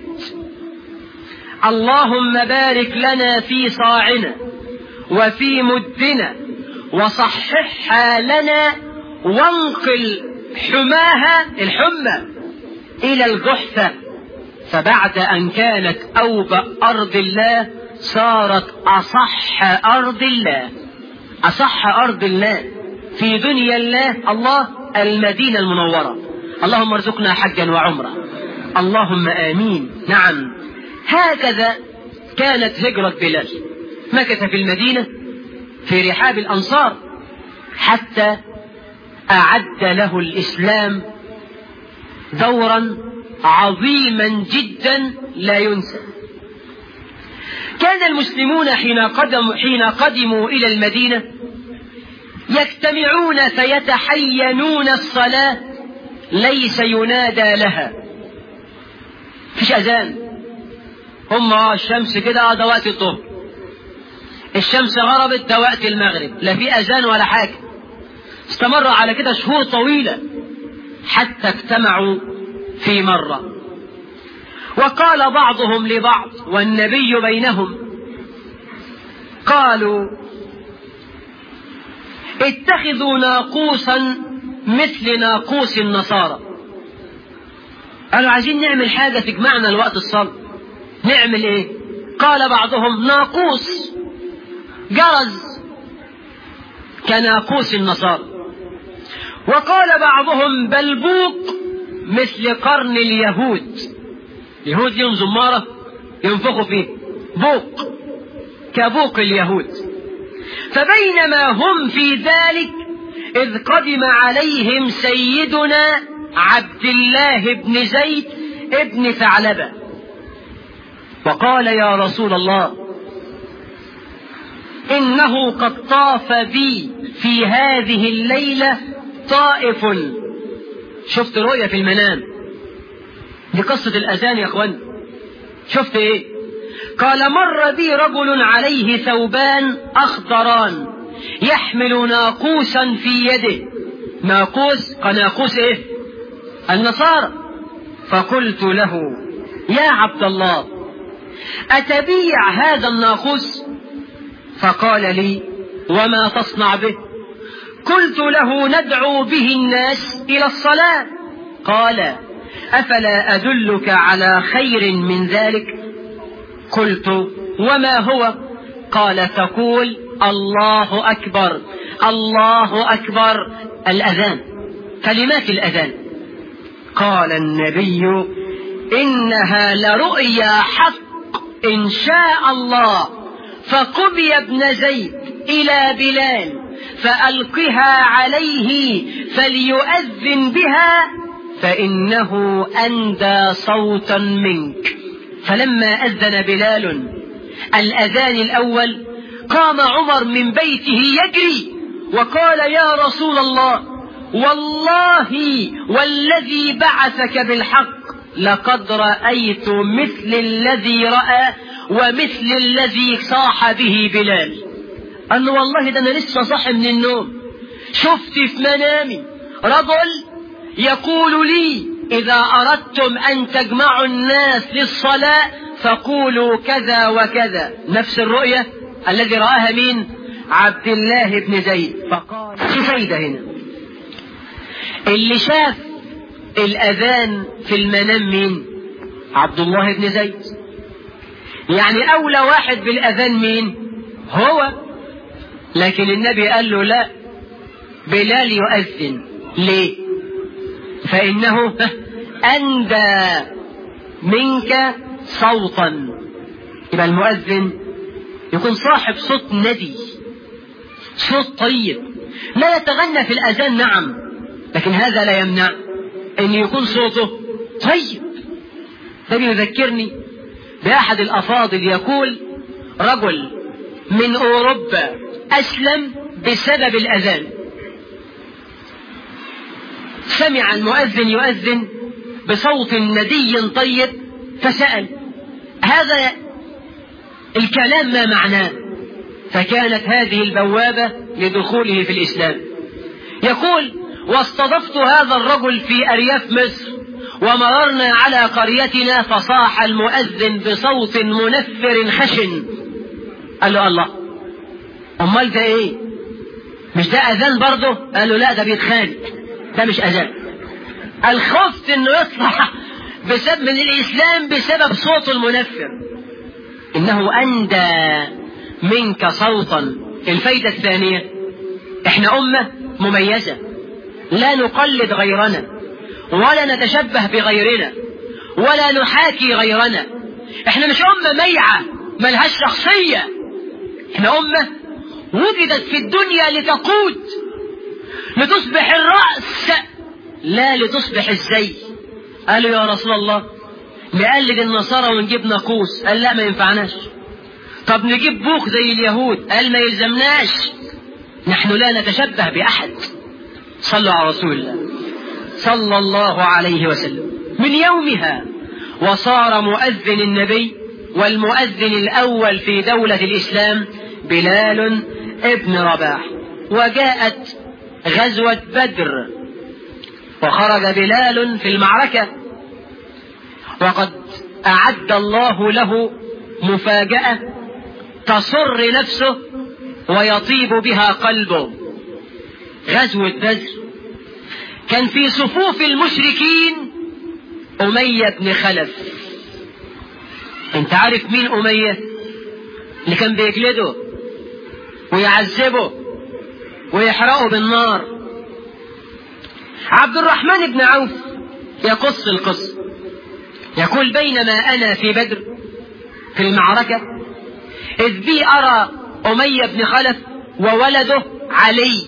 اللهم بارك لنا في صاعنا وفي مدنا وصححها لنا وانقل حماها الحمى إلى الجحفة. فبعد أن كانت أوبأ أرض الله صارت أصح أرض الله. أصح أرض الله في دنيا الله الله المدينة المنورة. اللهم ارزقنا حجا وعمرة، اللهم آمين. نعم، هكذا كانت هجرة بلال، مكث في المدينة في رحاب الأنصار حتى أعد له الإسلام دورا عظيما جدا لا ينسى. كان المسلمون حين قدموا, حين قدموا إلى المدينة يجتمعون فيتحينون الصلاة، ليس ينادى لها، فيش أذان، هم الشمس كده ده وقت الظهر، الشمس غربت ده وقت المغرب، لا في أذان ولا حاجة. استمر على كده شهور طويلة حتى اجتمعوا في مرة، وقال بعضهم لبعض والنبي بينهم، قالوا اتخذوا ناقوسا مثل ناقوس النصارى. قالوا عايزين نعمل حاجة تجمعنا الوقت الصلاة، نعمل ايه؟ قال بعضهم ناقوس جرز كناقوس النصارى، وقال بعضهم بلبوق مثل قرن اليهود، اليهود لهم زمارة ينفخوا فيه، بوق كبوق اليهود. فبينما هم في ذلك إذ قدم عليهم سيدنا عبد الله بن زيد ابن ثعلبة، وقال يا رسول الله إنه قد طاف بي في هذه الليلة طائف. شفت رؤية في المنام، دي قصة الأذان يا أخوان. شفت إيه؟ قال مر بي رجل عليه ثوبان أخضران يحمل ناقوسا في يده، ناقوس كناقوس إيه؟ النصارى. فقلت له يا عبد الله أتبيع هذا الناقوس؟ فقال لي وما تصنع به؟ قلت له ندعو به الناس إلى الصلاة. قال أفلا أدلك على خير من ذلك؟ قلت وما هو؟ قال تقول الله أكبر الله أكبر، الأذان، كلمات الأذان. قال النبي إنها لرؤيا حق إن شاء الله، فقم يا ابن زيد إلى بلال فألقها عليه فليؤذن بها فإنه أندى صوتا منك. فلما أذن بلال الأذان الأول قام عمر من بيته يجري وقال يا رسول الله والله والذي بعثك بالحق لقد رأيت مثل الذي رأى ومثل الذي صاح به بلال. قال له والله ده أنا لسه صاحي من النوم، شفت في منامي رجل يقول لي إذا أردتم أن تجمعوا الناس للصلاة فقولوا كذا وكذا، نفس الرؤية الذي رآها مين؟ عبد الله بن زيد. فقال في فايدة هنا، اللي شاف الأذان في المنام مين؟ عبد الله بن زيد، يعني أولى واحد بالأذان مين؟ هو. لكن النبي قال له لا، بلال يؤذن. ليه؟ فإنه أندى منك صوتا. يبقى المؤذن يكون صاحب صوت ندي، صوت طيب، لا يتغنى في الأذان نعم، لكن هذا لا يمنع أن يكون صوته طيب. ده بيذكرني بأحد الأفاضل يقول رجل من أوروبا أسلم بسبب الأذان، سمع المؤذن يؤذن بصوت ندي طيب فسأل هذا الكلام ما معناه، فكانت هذه البوابة لدخوله في الإسلام. يقول واستضفت هذا الرجل في أرياف مصر ومررنا على قريتنا فصاح المؤذن بصوت منفر خشن. قال له الله، امال ده ايه؟ مش ده اذان برضه؟ قال له لا ده بيتخانق، ده مش اذان. الخوف انه يطلع بسبب من الاسلام بسبب صوته المنفر. انه اندى منك صوتا. الفايدة الثانية، احنا امة مميزة، لا نقلد غيرنا ولا نتشبه بغيرنا ولا نحاكي غيرنا. احنا مش أمة ميعة ملهاش شخصية، احنا أمة وجدت في الدنيا لتقود، لتصبح الرأس لا لتصبح الزي. قالوا يا رسول الله نقلد النصارى ونجيب ناقوس، قال لا ما ينفعناش. طب نجيب بوق زي اليهود، قال ما يلزمناش، نحن لا نتشبه بأحد. صلوا على رسول الله صلى الله عليه وسلم. من يومها وصار مؤذن النبي والمؤذن الأول في دولة الإسلام بلال ابن رباح. وجاءت غزوة بدر وخرج بلال في المعركة، وقد أعد الله له مفاجأة تصر نفسه ويطيب بها قلبه. غزوة بدر كان في صفوف المشركين أمية بن خلف. انت عارف مين أمية؟ اللي كان بيجلده ويعذبه ويحرقه بالنار. عبد الرحمن بن عوف يقص القصة، يقول بينما أنا في بدر في المعركة إذ بي أرى أمية بن خلف وولده علي.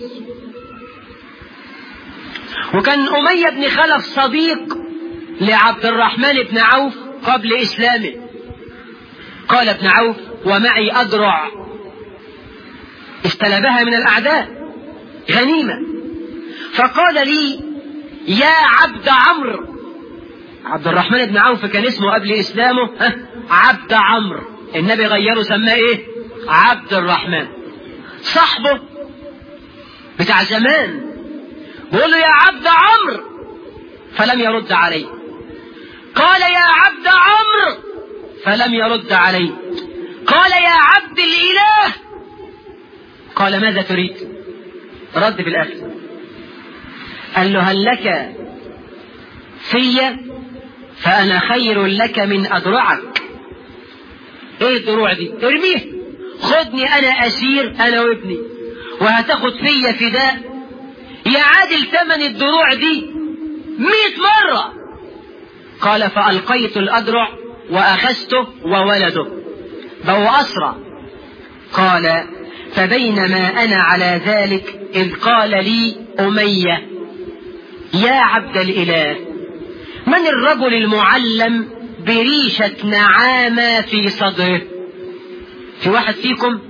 وكان أمية بن خلف صديق لعبد الرحمن بن عوف قبل إسلامه. قال ابن عوف ومعي أدرع استلبها من الأعداء غنيمة، فقال لي يا عبد عمرو. عبد الرحمن بن عوف كان اسمه قبل إسلامه عبد عمرو، النبي غيره سماه ايه؟ عبد الرحمن. صاحبه بتاع زمان بيقول له يا عبد عمرو، فلم يرد عليه. قال يا عبد عمرو، فلم يرد عليه. قال يا عبد الإله، قال ماذا تريد؟ رد بالآخر، قال له هل لك في فأنا خير لك من أدرعك. ايه الدروع دي؟ ارميه، خدني انا اسير انا وابني وهتاخد فيا فداء يعادل ثمن الدروع دي مئة مرة. قال فألقيت الأدرع وأخذته وولده بقوا أسرى. قال فبينما أنا على ذلك إذ قال لي أمية يا عبد الإله من الرجل المعلم بريشة نعامة في صدره؟ في واحد فيكم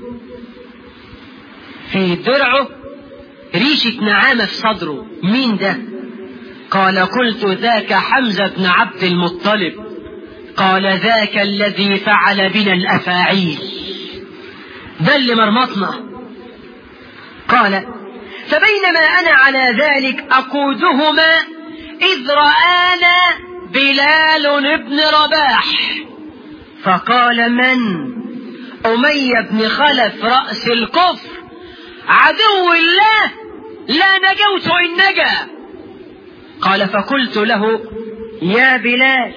في درعه ريشة نعامة في صدره، مين ده؟ قال قلت ذاك حمزة بن عبد المطلب. قال ذاك الذي فعل بنا الأفاعيل، ده اللي مرمطنا. قال فبينما أنا على ذلك أقودهما إذ رآنا بلال بن رباح فقال من؟ أمية بن خلف رأس الكفر عدو الله لا نجوت إن نجا. قال فقلت له يا بلال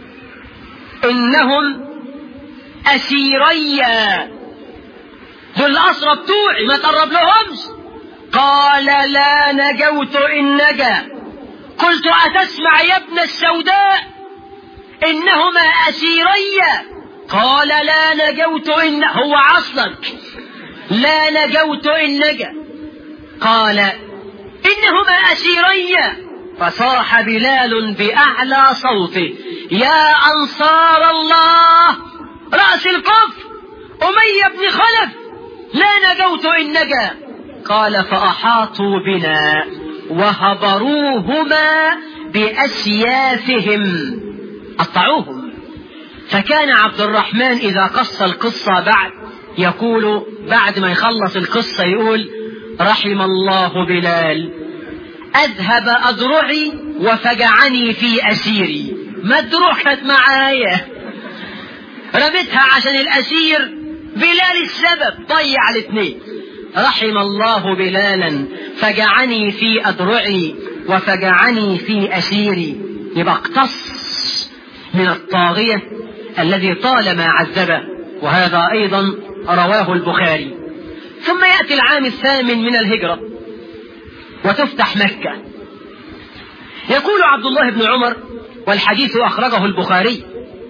إنهم أسيري، دول الأسرى بتوعي ما تقرب لهمش. قال لا نجوت إن نجا. قلت أتسمع يا ابن السوداء إنهما أسيري؟ قال لا نجوت إن هو عصلك لا نجوت إن نجا. قال إنهما أسيري. فصاح بلال بأعلى صوته يا أنصار الله رأس الكفر أمية بن خلف لا نجوت إن نجا. قال فأحاطوا بنا وهبروهما بأسيافهم قطعوهم. فكان عبد الرحمن إذا قص القصة بعد يقول بعد ما يخلص القصة يقول رحم الله بلال أذهب أدرعي وفجعني في أسيري. ما الدروع كانت معايا رمتها عشان الأسير، بلال السبب ضيع الاثنين. رحم الله بلالا فجعني في أدرعي وفجعني في أسيري. يبقى اقتص من الطاغية الذي طالما عذبه، وهذا أيضا رواه البخاري. ثم يأتي العام الثامن من الهجرة وتفتح مكة. يقول عبد الله بن عمر والحديث أخرجه البخاري: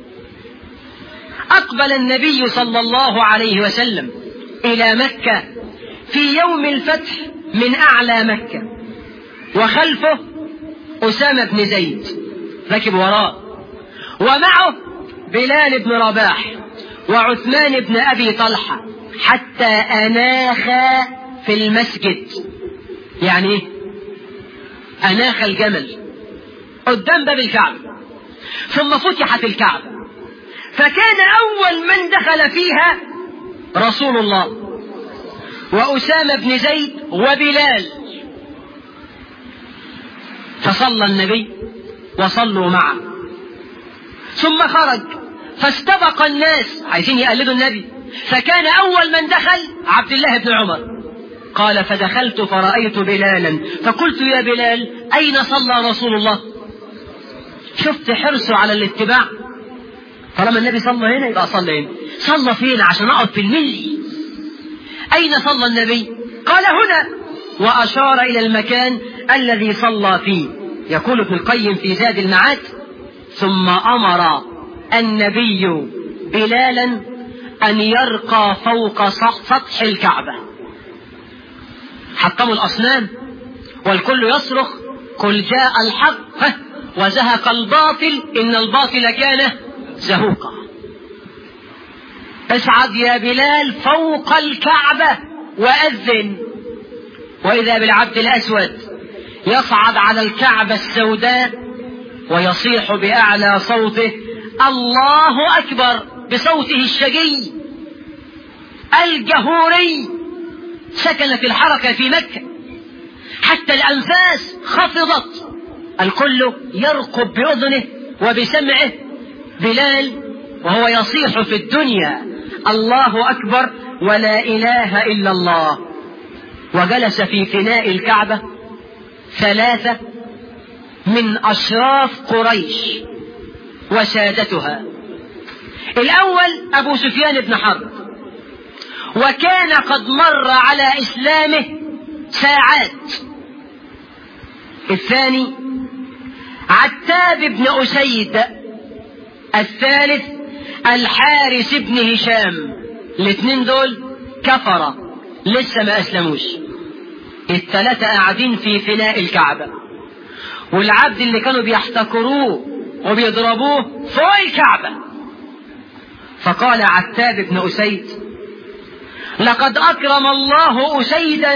أقبل النبي صلى الله عليه وسلم إلى مكة في يوم الفتح من أعلى مكة، وخلفه أسامة بن زيد ركب وراء، ومعه بلال بن رباح وعثمان بن أبي طلحة، حتى أناخا في المسجد. يعني إيه؟ أناخ الجمل قدام باب الكعبة، ثم فتحت الكعبة، فكان أول من دخل فيها رسول الله وأسامة بن زيد وبلال، فصلى النبي وصلوا معه، ثم خرج فاستبق الناس عايزين يقلدوا النبي، فكان أول من دخل عبد الله بن عمر. قال: فدخلت فرأيت بلالا فقلت: يا بلال، أين صلى رسول الله؟ شفت حرصه على الاتباع، طالما النبي صلى هنا يبقى صلى هنا. صلى فين عشان أقعد في الملي؟ أين صلى النبي؟ قال: هنا، وأشار إلى المكان الذي صلى فيه. يقول ابن القيم في زاد المعاد: ثم أمر النبي بلالا أن يرقى فوق سطح الكعبة. حطموا الأصنام والكل يصرخ: قل جاء الحق وزهق الباطل إن الباطل كان زهوقا. اصعد يا بلال فوق الكعبة وأذن. وإذا بالعبد الأسود يصعد على الكعبة السوداء ويصيح بأعلى صوته: الله أكبر، بصوته الشجي الجهوري. سكنت الحركة في مكة حتى الأنفاس خفضت، الكل يرقب بأذنه وبسمعه بلال وهو يصيح في الدنيا: الله أكبر ولا إله إلا الله. وجلس في فناء الكعبة ثلاثة من أشراف قريش وسادتها. الأول أبو سفيان بن حرب، وكان قد مر على إسلامه ساعات. الثاني عتاب بن أسيد. الثالث الحارث بن هشام. الاثنين دول كفرة لسه ما أسلموش. الثلاثة قاعدين في فناء الكعبة، والعبد اللي كانوا بيحتكروه وبيضربوه فوق الكعبة. فقال عتاب بن أسيد: لقد أكرم الله أسيدا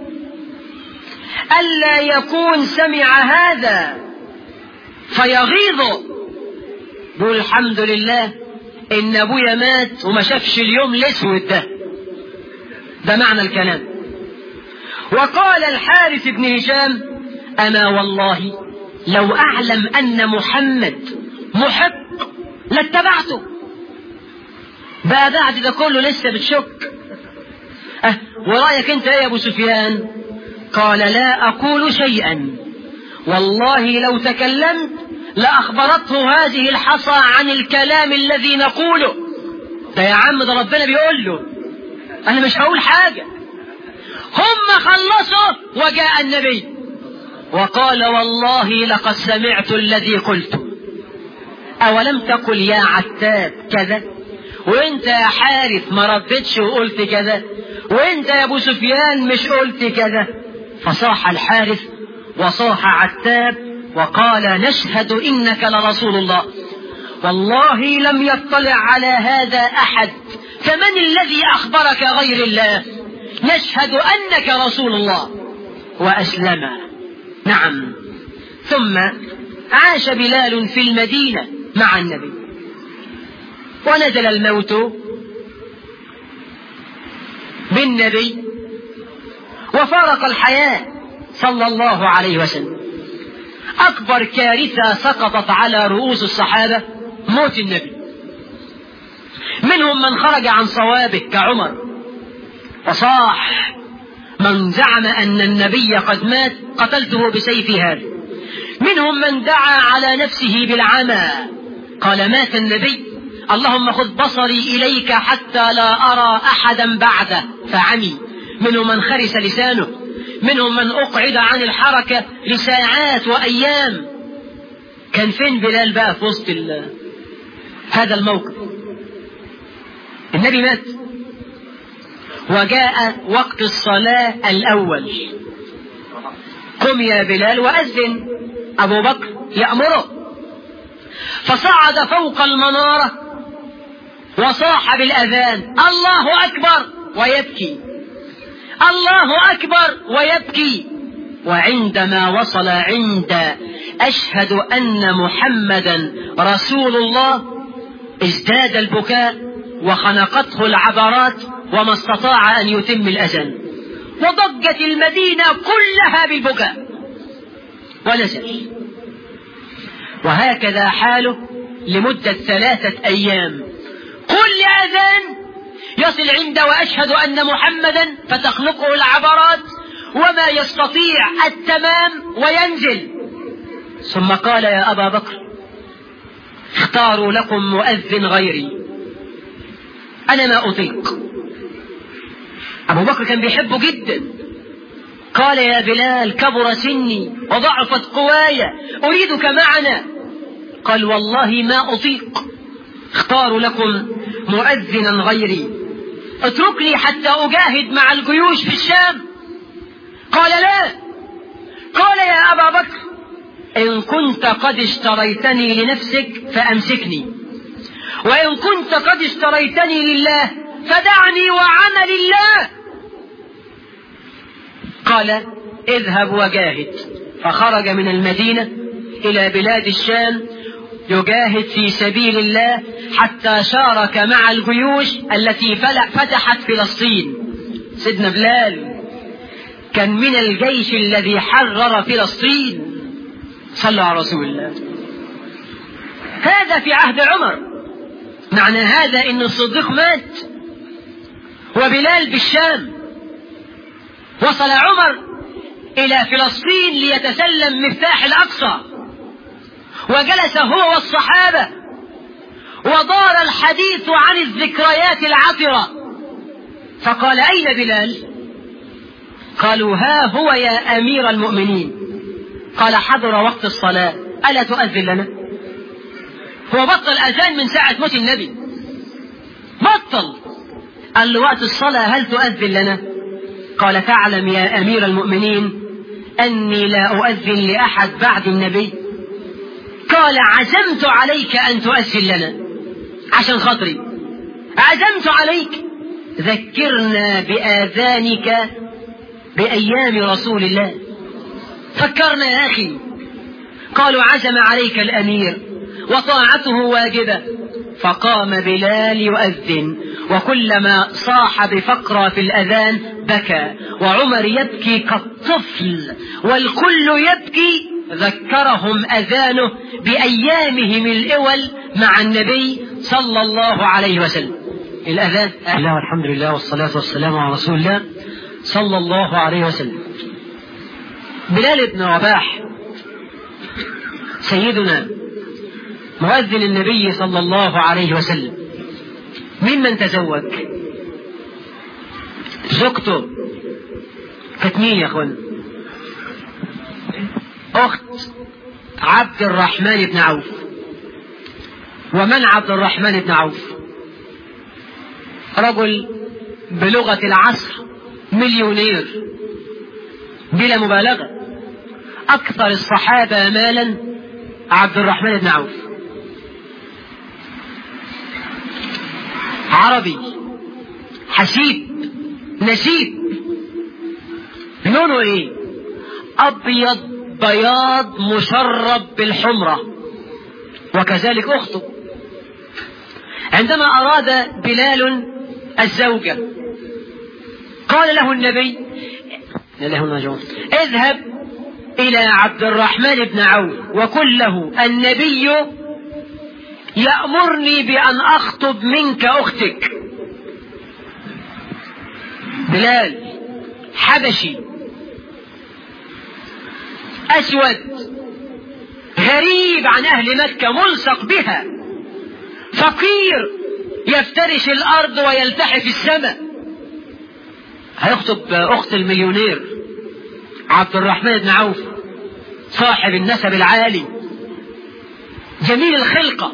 ألا يكون سمع هذا فيغيظ. بقول الحمد لله إن أبويا مات وما شافش اليوم الأسود ده. ده معنى الكلام. وقال الحارث بن هشام: أما والله لو أعلم أن محمد محق لاتبعته. بقى بعد ده كله لسه بتشك؟ أه ورأيك أنت يا أبو سفيان؟ قال: لا أقول شيئا، والله لو تكلمت لأخبرته هذه الحصى عن الكلام الذي نقوله. ده يا عم ده ربنا بيقول له، أنا مش هقول حاجة. هم خلصوا وجاء النبي وقال: والله لقد سمعت الذي قلت. أولم تقل يا عتاب كذا؟ وانت يا حارث ما ردتش وقلت كذا؟ وانت يا ابو سفيان مش قلت كذا؟ فصاح الحارث وصاح عتاب وقال: نشهد إنك لرسول الله، والله لم يطلع على هذا أحد، فمن الذي أخبرك غير الله؟ نشهد أنك رسول الله. وأسلم. نعم. ثم عاش بلال في المدينة مع النبي، ونزل الموت بالنبي وفارق الحياة صلى الله عليه وسلم. أكبر كارثة سقطت على رؤوس الصحابة موت النبي. منهم من خرج عن صوابه كعمر وصاح: من زعم أن النبي قد مات قتلته بسيفي هذا. منهم من دعا على نفسه بالعمى، قال: مات النبي، اللهم خذ بصري إليك حتى لا أرى أحدا بعده، فعمي. منهم من خرس لسانه. منهم من أقعد عن الحركة لساعات وأيام. كان فين بلال بقى في وسط هذا الموقف؟ النبي مات وجاء وقت الصلاة الأول. قم يا بلال وأذن. أبو بكر يأمره، فصعد فوق المنارة وصاح بالأذان: الله أكبر، ويبكي، الله أكبر ويبكي. وعندما وصل عند أشهد أن محمدا رسول الله ازداد البكاء وخنقته العبرات وما استطاع أن يتم الأذان، وضجت المدينة كلها بالبكاء ونزل. وهكذا حاله لمدة ثلاثة أيام. كل أذان يصل عند وأشهد أن محمدا فتخنقه العبرات وما يستطيع التمام وينزل. ثم قال: يا أبا بكر، اختاروا لكم مؤذن غيري، أنا ما أطيق. أبو بكر كان بيحبه جدا. قال: يا بلال، كبر سني وضعفت قواي، أريدك معنا. قال: والله ما أطيق، اختاروا لكم مؤذنا غيري، اتركني حتى أجاهد مع الجيوش في الشام. قال: لا. قال: يا أبا بكر، إن كنت قد اشتريتني لنفسك فأمسكني، وإن كنت قد اشتريتني لله فدعني وعمل الله. قال: اذهب وجاهد. فخرج من المدينة إلى بلاد الشام يجاهد في سبيل الله حتى شارك مع الجيوش التي فتحت فلسطين. سيدنا بلال كان من الجيش الذي حرر فلسطين. صلوا على رسول الله. هذا في عهد عمر. معنى هذا ان الصديق مات وبلال بالشام. وصل عمر الى فلسطين ليتسلم مفتاح الاقصى، وجلس هو والصحابة ودار الحديث عن الذكريات العطرة. فقال: أين بلال؟ قالوا: ها هو يا أمير المؤمنين. قال: حضر وقت الصلاة، ألا تؤذن لنا؟ هو بطل أذان من ساعة موت النبي، بطل. قال له: وقت الصلاة هل تؤذن لنا؟ قال: تعلم يا أمير المؤمنين أني لا أؤذن لأحد بعد النبي. قال: عزمت عليك أن تؤذن لنا عشان خاطري، عزمت عليك. ذكرنا بآذانك بأيام رسول الله، فكرنا يا أخي. قالوا: عزم عليك الأمير وطاعته واجبة. فقام بلال يؤذن، وكلما صاح بفقرة في الأذان بكى، وعمر يبكي كالطفل والكل يبكي. ذكرهم أذانه بأيامهم الأول مع النبي صلى الله عليه وسلم. الأذان الله والحمد لله والصلاة والسلام على رسول الله صلى الله عليه وسلم. بلال بن رباح سيدنا مؤذن النبي صلى الله عليه وسلم ممن تزوج. زوجته كانت مين يا اخوان؟ اخت عبد الرحمن بن عوف. ومن عبد الرحمن بن عوف؟ رجل بلغة العصر مليونير بلا مبالغة، اكثر الصحابة مالا عبد الرحمن بن عوف. عربي حسيب نسيب. لونه ايه؟ ابيض بياض مشرب بالحمرة، وكذلك اخته. عندما اراد بلال الزوجة قال له النبي اذهب الى عبد الرحمن بن عوف وقل له النبي يأمرني بأن أخطب منك أختك. بلال حبشي أسود غريب عن أهل مكة، ملصق بها، فقير يفترش الأرض ويلتحف السماء، هيخطب أخت المليونير عبد الرحمن بن عوف صاحب النسب العالي جميل الخلقة.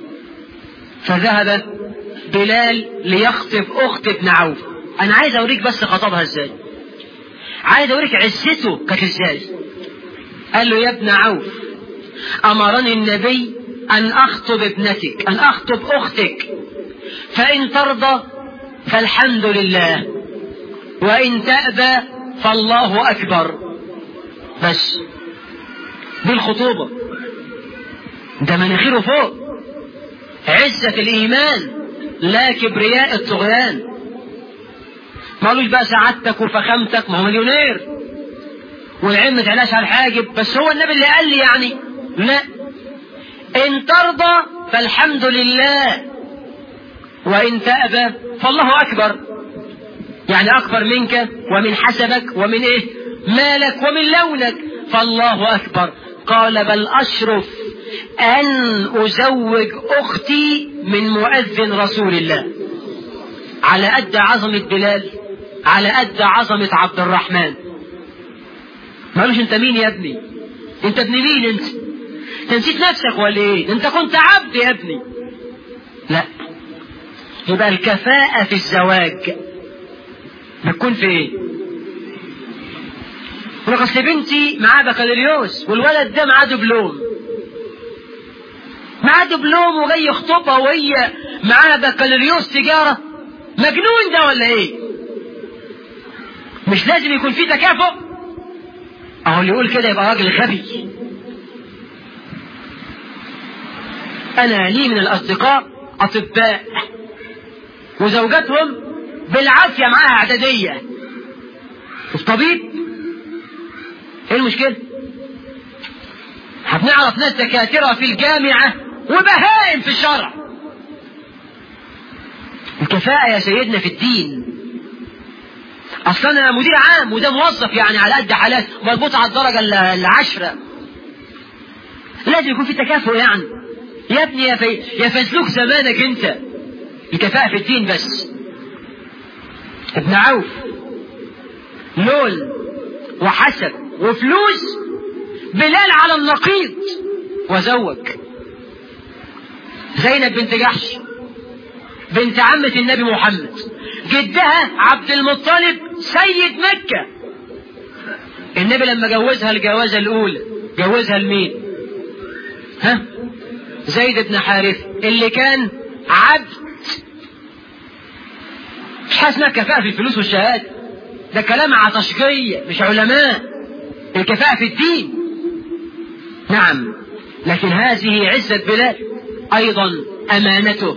فذهب بلال ليخطب أخت ابن عوف. أنا عايز أوريك بس خطبها إزاي، عايز أوريك عزته كانت إزاي. قال له: يا ابن عوف، أمرني النبي أن أخطب ابنتك، أن أخطب أختك، فإن ترضى فالحمد لله، وإن تأبى فالله أكبر. بس دي الخطوبة، ده مناخيره فوق، عزة الإيمان لا كبرياء الطغيان. ما قالوش بقى سعادتك وفخامتك، ما هو مليونير والعلم ما تعلاش على الحاجب، بس هو النبي اللي قال لي يعني لا، إن ترضى فالحمد لله، وإن تأبى فالله أكبر، يعني أكبر منك ومن حسبك ومن إيه مالك ومن لونك، فالله أكبر. قال: بل أشرف أن أزوج أختي من مؤذن رسول الله. على قد عظمة بلال، على قد عظمة عبد الرحمن. ما قالوش: انت مين يا ابني؟ انت ابن مين انت؟ انت نسيت نفسك ولا ايه؟ انت كنت عبد يا ابني. لا، يبقى الكفاءة في الزواج بتكون في ايه؟ يقول: اصل بنتي معاه بكالوريوس والولد ده معاه دبلوم، معاه دبلوم وجاي يخطبها وهي معاها بكالوريوس تجارة. مجنون ده ولا ايه؟ مش لازم يكون في تكافؤ؟ اهو اللي يقول كده يبقى راجل غبي. انا لي من الاصدقاء اطباء وزوجاتهم بالعافية معاها اعدادية، الطبيب ايه المشكلة؟ هنعرف ناس دكاترة في الجامعة وبهائم في الشرع. الكفاءة يا سيدنا في الدين. اصلا انا مدير عام وده موظف يعني على قد حالات مربوط على الدرجة العشرة، لازم يكون في تكافؤ يعني. يا ابني يا, في... يا فزلوك زمانك انت. الكفاءة في الدين بس. ابن عوف لون وحسب وفلوس، بلال على النقيض وزوج زينب بنت جحش بنت عمة النبي محمد، جدها عبد المطلب سيد مكة. النبي لما جوزها الجوازة الأولى جوزها لمين؟ ها؟ زيد بن حارثة اللي كان عبد. مش حاجة اسمها كفاءة في الفلوس والشهادة، ده كلام عطشقية مش علماء. الكفاءة في الدين نعم، لكن هذه عزة بلال، أيضا أمانته.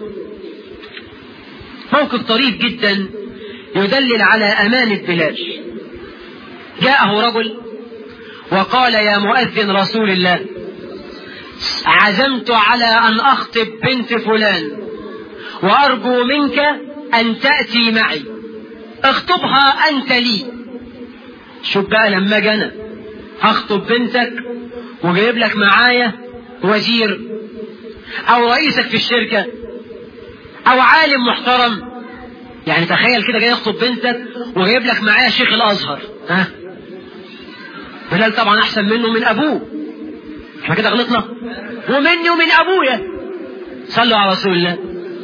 موقف طريف جدا يدلل على أمانة بلال. جاءه رجل وقال: يا مؤذن رسول الله، عزمت على أن أخطب بنت فلان وأرجو منك أن تأتي معي، اخطبها أنت لي. شوف بقى لما جانا هخطب بنتك وجايب لك معايا وزير أو رئيسك في الشركة أو عالم محترم، يعني تخيل كده جاي يخطب بنتك وجايب لك معايا شيخ الأزهر. ها؟ بلال طبعا أحسن منه من أبوه، احنا كده غلطنا، ومني ومن أبويا. صلوا على رسول الله.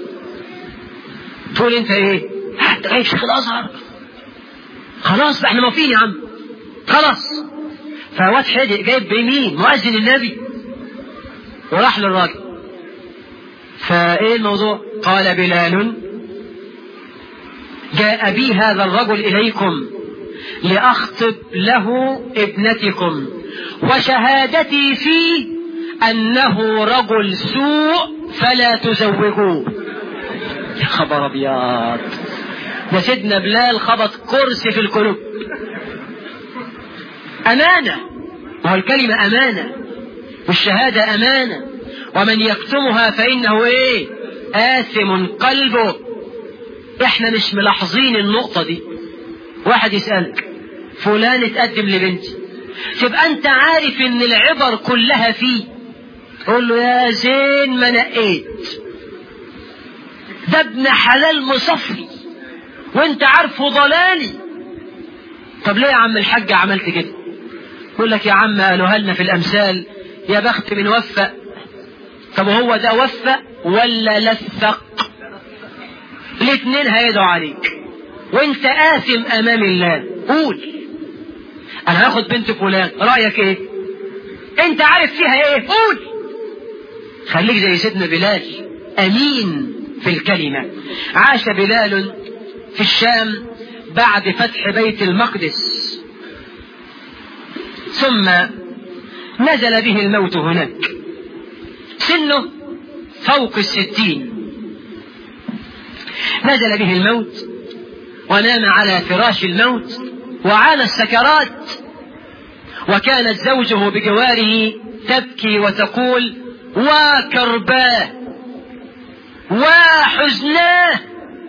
تقول انت ايه؟ حتى جايب شيخ الأزهر، خلاص بقى احنا موافقين يا عم، خلاص. فواد حدق جايب بيمين مؤذن النبي وراح للراجل. فايه الموضوع؟ قال بلال: جاء بي هذا الرجل إليكم لأخطب له ابنتكم، وشهادتي فيه أنه رجل سوء فلا تزوجوه. يا خبر أبيض، ده سيدنا بلال خبط كرسي في القلوب. أمانة، وهو الكلمة أمانة والشهادة أمانة، ومن يكتمها فإنه إيه؟ آثم قلبه. إحنا مش ملاحظين النقطة دي. واحد يسألك: فلان اتقدم لبنتي، تبقى أنت عارف إن العبر كلها فيه، تقول له: يا زين ما نقيت، ده ابن حلال مصفي وانت عارفه ضلالي. طب ليه يا عم الحاج عملت كده؟ يقول لك يا عم قالوها لنا في الأمثال يا بخت من وفق. طب هو ده وفق ولا لثق؟ الاثنين هيدعوا عليك وانت آثم أمام الله. قول أنا هاخد بنت فلان، رأيك إيه؟ أنت عارف فيها إيه؟ قول. خليك زي سيدنا بلال أمين في الكلمة. عاش بلال في الشام بعد فتح بيت المقدس، ثم نزل به الموت هناك، سنه فوق الستين. نزل به الموت ونام على فراش الموت وعانى السكرات، وكانت زوجه بجواره تبكي وتقول وكرباه وحزناه،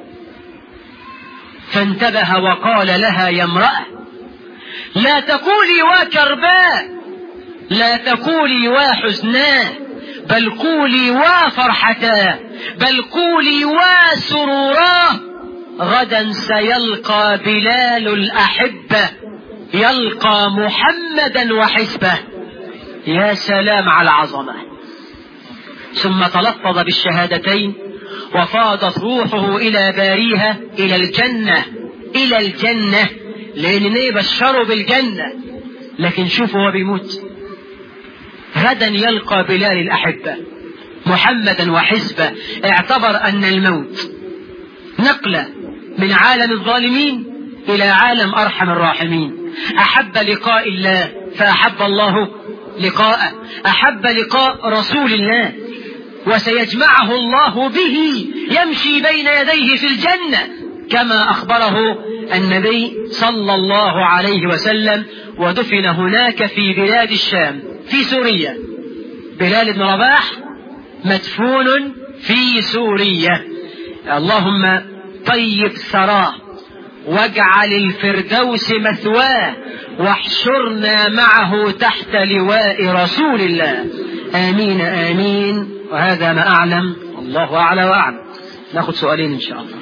فانتبه وقال لها يا امرأة لا تقولي وكرباه، لا تقولي وحزناه، بل قولي وفرحتاه، بل قولي وسروراه، غدا سيلقى بلال الأحبة، يلقى محمدا وحزبه. يا سلام على العظمة. ثم تلفظ بالشهادتين وفاضت روحه إلى باريها، إلى الجنة، إلى الجنة، لأن يبشروا بالجنة. لكن شوفوا هو بيموت، غدا يلقى بلال الأحبة محمدا وحزبه. اعتبر أن الموت نقلة من عالم الظالمين إلى عالم أرحم الراحمين. أحب لقاء الله فأحب الله لقاءه، أحب لقاء رسول الله، وسيجمعه الله به يمشي بين يديه في الجنة كما أخبره النبي صلى الله عليه وسلم. ودفن هناك في بلاد الشام في سوريا. بلال بن رباح مدفون في سوريا. اللهم طيب ثراه واجعل الفردوس مثواه واحشرنا معه تحت لواء رسول الله. آمين آمين. وهذا ما أعلم، الله أعلى وأعلم. ناخذ سؤالين إن شاء الله.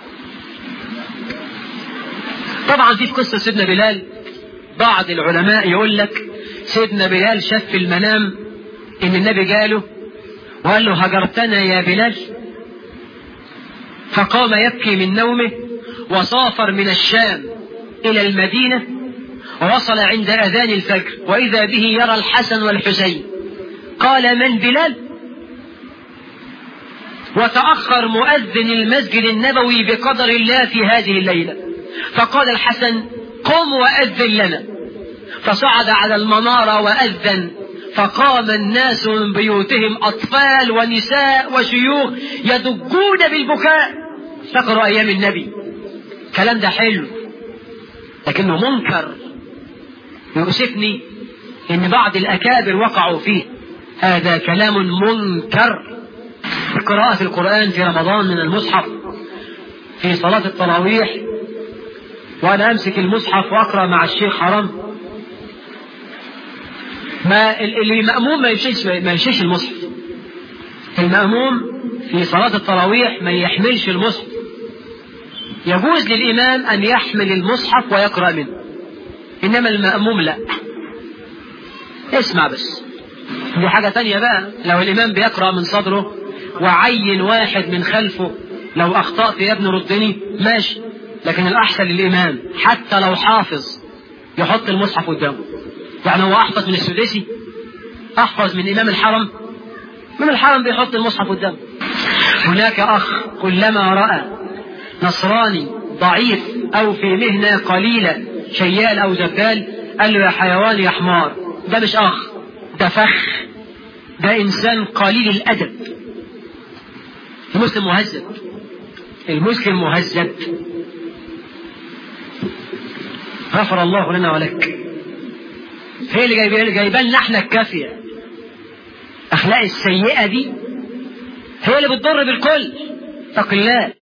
طبعا في قصة سيدنا بلال بعض العلماء يقول لك سيدنا بلال شاف في المنام إن النبي قاله وقال له هجرتنا يا بلال، فقام يبكي من نومه وسافر من الشام إلى المدينة، ووصل عند أذان الفجر وإذا به يرى الحسن والحسين. قال من بلال؟ وتأخر مؤذن المسجد النبوي بقدر الله في هذه الليلة، فقال الحسن قم وأذن لنا، فصعد على المنارة وأذن، فقام الناس من بيوتهم أطفال ونساء وشيوخ يدقون بالبكاء. افتكروا أيام النبي. كلام ده حلو لكنه منكر. يؤسفني إن بعض الأكابر وقعوا فيه. هذا كلام منكر. قراءة القرآن في رمضان من المصحف في صلاة التراويح، وأنا أمسك المصحف وأقرأ مع الشيخ حرام، ما اللي مأموم ما يمشيش ما يمشيش المصحف. المأموم في صلاة التراويح ما يحملش المصحف. يجوز للإمام أن يحمل المصحف ويقرأ منه، إنما المأموم لا. اسمع بس، دي حاجة تانية بقى. لو الإمام بيقرأ من صدره وعين واحد من خلفه لو أخطأت يا ابن ردني ماشي، لكن الأحسن للإمام حتى لو حافظ يحط المصحف قدامه. يعني هو أحفظ من السداسي، أحفظ من إمام الحرم، من الحرم بيحط المصحف قدامه. هناك أخ كلما رأى نصراني ضعيف أو في مهنة قليلة شيال أو زبال قال له يا حيوان يا حمار. ده مش أخ، ده فخ، ده إنسان قليل الأدب. المسلم مهذب، المسلم مهذب. غفر الله لنا ولك. هي اللي جايبان لنا احنا الكافية. أخلاق السيئة دي هي اللي بتضر بالكل. اتق الله.